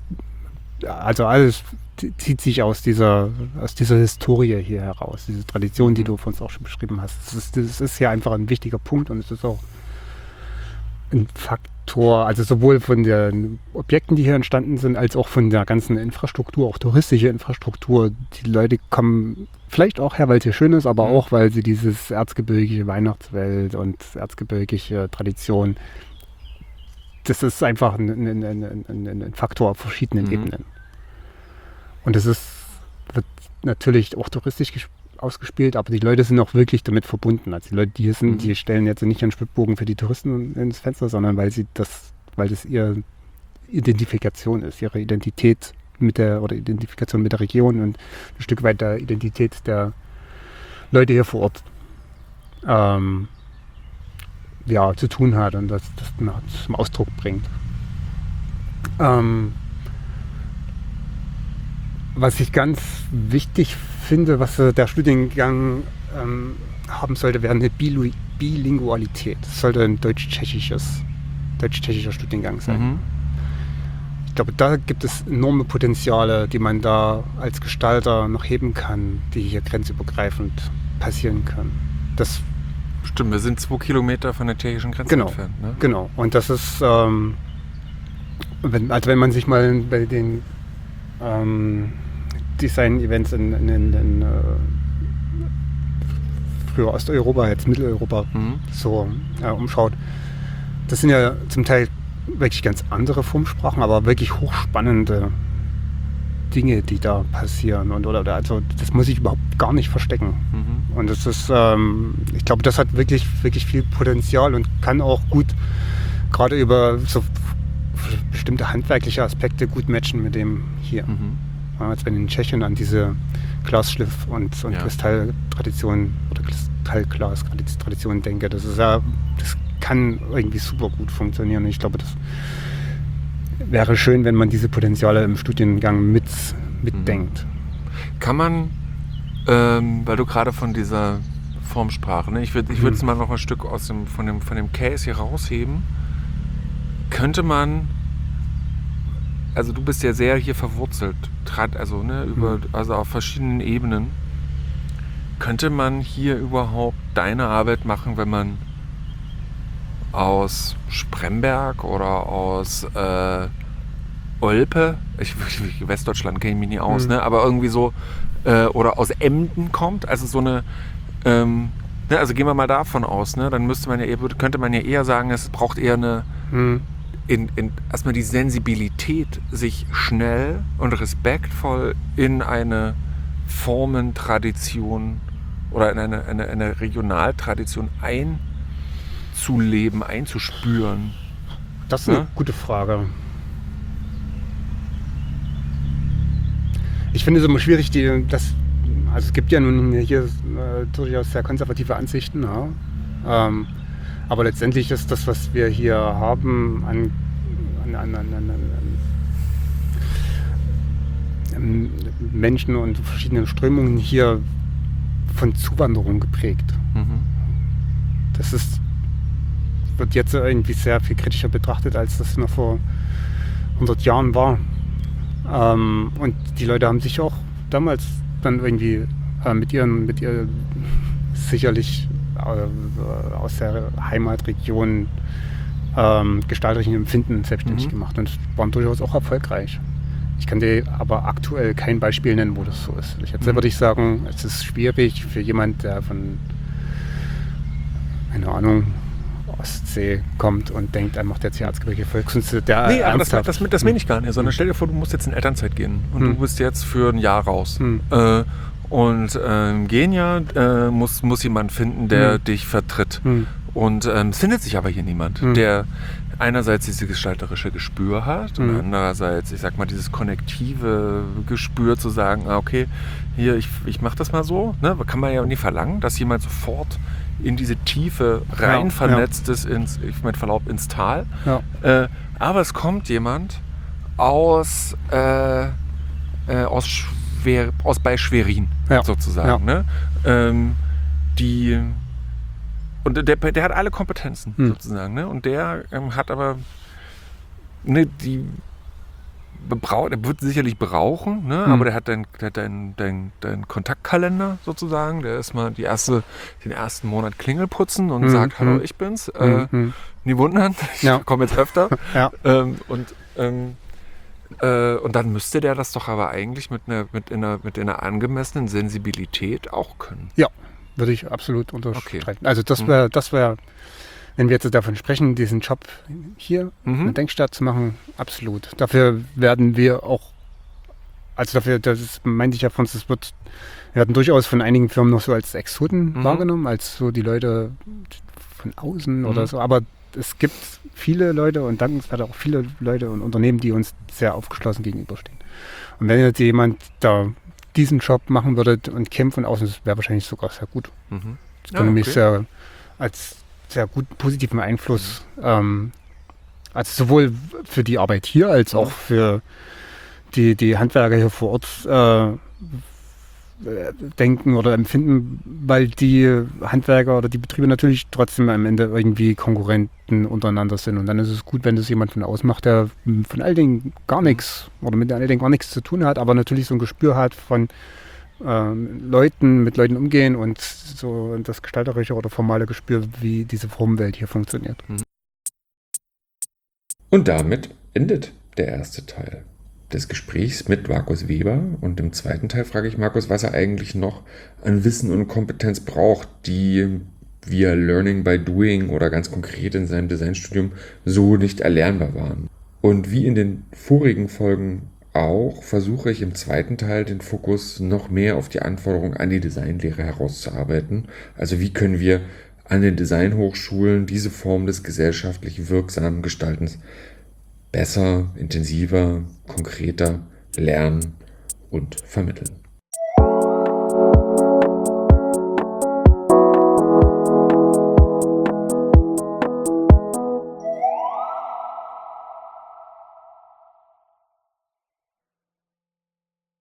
zieht sich aus dieser Historie hier heraus, diese Tradition, die du von uns auch schon beschrieben hast. Das ist ja einfach ein wichtiger Punkt und es ist auch ein Faktor, also sowohl von den Objekten, die hier entstanden sind, als auch von der ganzen Infrastruktur, auch touristische Infrastruktur. Die Leute kommen vielleicht auch her, weil es hier schön ist, aber auch, weil sie dieses erzgebirgische Weihnachtswelt und erzgebirgische Tradition, das ist einfach ein Faktor auf verschiedenen Ebenen. Und es wird natürlich auch touristisch ausgespielt, aber die Leute sind auch wirklich damit verbunden. Also die Leute, die hier sind, die stellen jetzt nicht einen Schwibbogen für die Touristen ins Fenster, sondern weil das ihre Identifikation ist, ihre Identität Identifikation mit der Region und ein Stück weit der Identität der Leute hier vor Ort zu tun hat und das zum Ausdruck bringt. Was ich ganz wichtig finde, was der Studiengang haben sollte, wäre eine Bilingualität. Das sollte ein deutsch-tschechischer Studiengang sein. Mhm. Ich glaube, da gibt es enorme Potenziale, die man da als Gestalter noch heben kann, die hier grenzübergreifend passieren können. Das Stimmt, wir sind 2 Kilometer von der tschechischen Grenze entfernt. Ne? Genau. Und das ist, wenn man sich mal bei den Design-Events in früher Osteuropa, jetzt Mitteleuropa umschaut, das sind ja zum Teil wirklich ganz andere Formsprachen, aber wirklich hochspannende Dinge, die da passieren. Also das muss ich überhaupt gar nicht verstecken. Mhm. Und das ist, ich glaube, das hat wirklich, wirklich viel Potenzial und kann auch gut gerade über so bestimmte handwerkliche Aspekte gut matchen mit dem hier. Mhm. Als wenn in Tschechien an diese Glasschliff- und Kristalltradition oder Kristallglas-Tradition denke. Das kann irgendwie super gut funktionieren. Ich glaube, das wäre schön, wenn man diese Potenziale im Studiengang mitdenkt. Kann man, weil du gerade von dieser Formsprache, ne? Ich würde es mal noch ein Stück von dem Case hier rausheben. Könnte man, also du bist ja sehr hier verwurzelt, also auf verschiedenen Ebenen. Könnte man hier überhaupt deine Arbeit machen, wenn man aus Spremberg oder aus Olpe, Westdeutschland kenne ich mich nie aus, ne? Aber irgendwie so, oder aus Emden kommt, also so eine, also gehen wir mal davon aus, ne? Dann könnte man ja eher sagen, es braucht eher eine, erstmal die Sensibilität, sich schnell und respektvoll in eine Formentradition oder in eine Regionaltradition einzuleben, einzuspüren. Das ist eine gute Frage. Ich finde es immer schwierig, also es gibt ja nun hier durchaus sehr konservative Ansichten, ja. Aber letztendlich ist das, was wir hier haben, an Menschen und verschiedenen Strömungen hier von Zuwanderung geprägt. Mhm. Das wird jetzt irgendwie sehr viel kritischer betrachtet, als das noch vor 100 Jahren war. Und die Leute haben sich auch damals dann irgendwie mit ihren sicherlich aus der Heimatregion gestalterischen Empfinden selbstständig gemacht und waren durchaus auch erfolgreich. Ich kann dir aber aktuell kein Beispiel nennen, wo das so ist. Jetzt würde ich sagen, es ist schwierig für jemand, der von, keine Ahnung, Ostsee kommt und denkt, er macht jetzt die erzgebirgige Volkskunst. Nee, aber das meine ich gar nicht, sondern stell dir vor, du musst jetzt in Elternzeit gehen und du bist jetzt für ein Jahr raus. Und gehen muss jemand finden, der dich vertritt. Und es findet sich aber hier niemand, der einerseits dieses gestalterische Gespür hat und andererseits, ich sag mal, dieses konnektive Gespür zu sagen, okay, hier, ich mach das mal so. Ne? Kann man ja nie verlangen, dass jemand sofort in diese Tiefe rein vernetzt ist, mit Verlaub, ins Tal. Ja. Aber es kommt jemand bei Schwerin sozusagen. Ja. Ne? Und der hat alle Kompetenzen sozusagen. Ne? Und der hat aber, ne, der wird sicherlich brauchen, ne? Aber der hat deinen Kontaktkalender sozusagen. Der ist mal den ersten Monat Klingel putzen und sagt, hallo, ich bin's. Nie wundern, ich komme jetzt öfter. Ja. Und dann müsste der das doch aber eigentlich mit einer angemessenen Sensibilität auch können. Ja, würde ich absolut unterstreichen. Okay. Also das wäre, wenn wir jetzt davon sprechen, diesen Job hier in der Denkstadt zu machen, absolut. Dafür werden wir auch Also dafür, meinte ich ja von, wir hatten durchaus von einigen Firmen noch so als Exoten wahrgenommen, als so die Leute von außen oder so. Aber es gibt viele Leute und dankenswert auch viele Leute und Unternehmen, die uns sehr aufgeschlossen gegenüberstehen. Und wenn jetzt jemand da diesen Job machen würde und kämpft von außen, das wäre wahrscheinlich sogar sehr gut. Das kann nämlich als sehr gut positiven Einfluss, also sowohl für die Arbeit hier als auch für die Handwerker hier vor Ort denken oder empfinden, weil die Handwerker oder die Betriebe natürlich trotzdem am Ende irgendwie Konkurrenten untereinander sind. Und dann ist es gut, wenn das jemand von außen macht, der von all denen gar nichts oder mit all denen gar nichts zu tun hat, aber natürlich so ein Gespür hat von mit Leuten umgehen und so das gestalterische oder formale Gespür, wie diese Firmenwelt hier funktioniert. Und damit endet der erste Teil des Gesprächs mit Markus Weber. Und im zweiten Teil frage ich Markus, was er eigentlich noch an Wissen und Kompetenz braucht, die via Learning by Doing oder ganz konkret in seinem Designstudium so nicht erlernbar waren. Und wie in den vorigen Folgen auch, versuche ich im zweiten Teil den Fokus noch mehr auf die Anforderungen an die Designlehre herauszuarbeiten. Also wie können wir an den Designhochschulen diese Form des gesellschaftlich wirksamen Gestaltens besser, intensiver, konkreter lernen und vermitteln.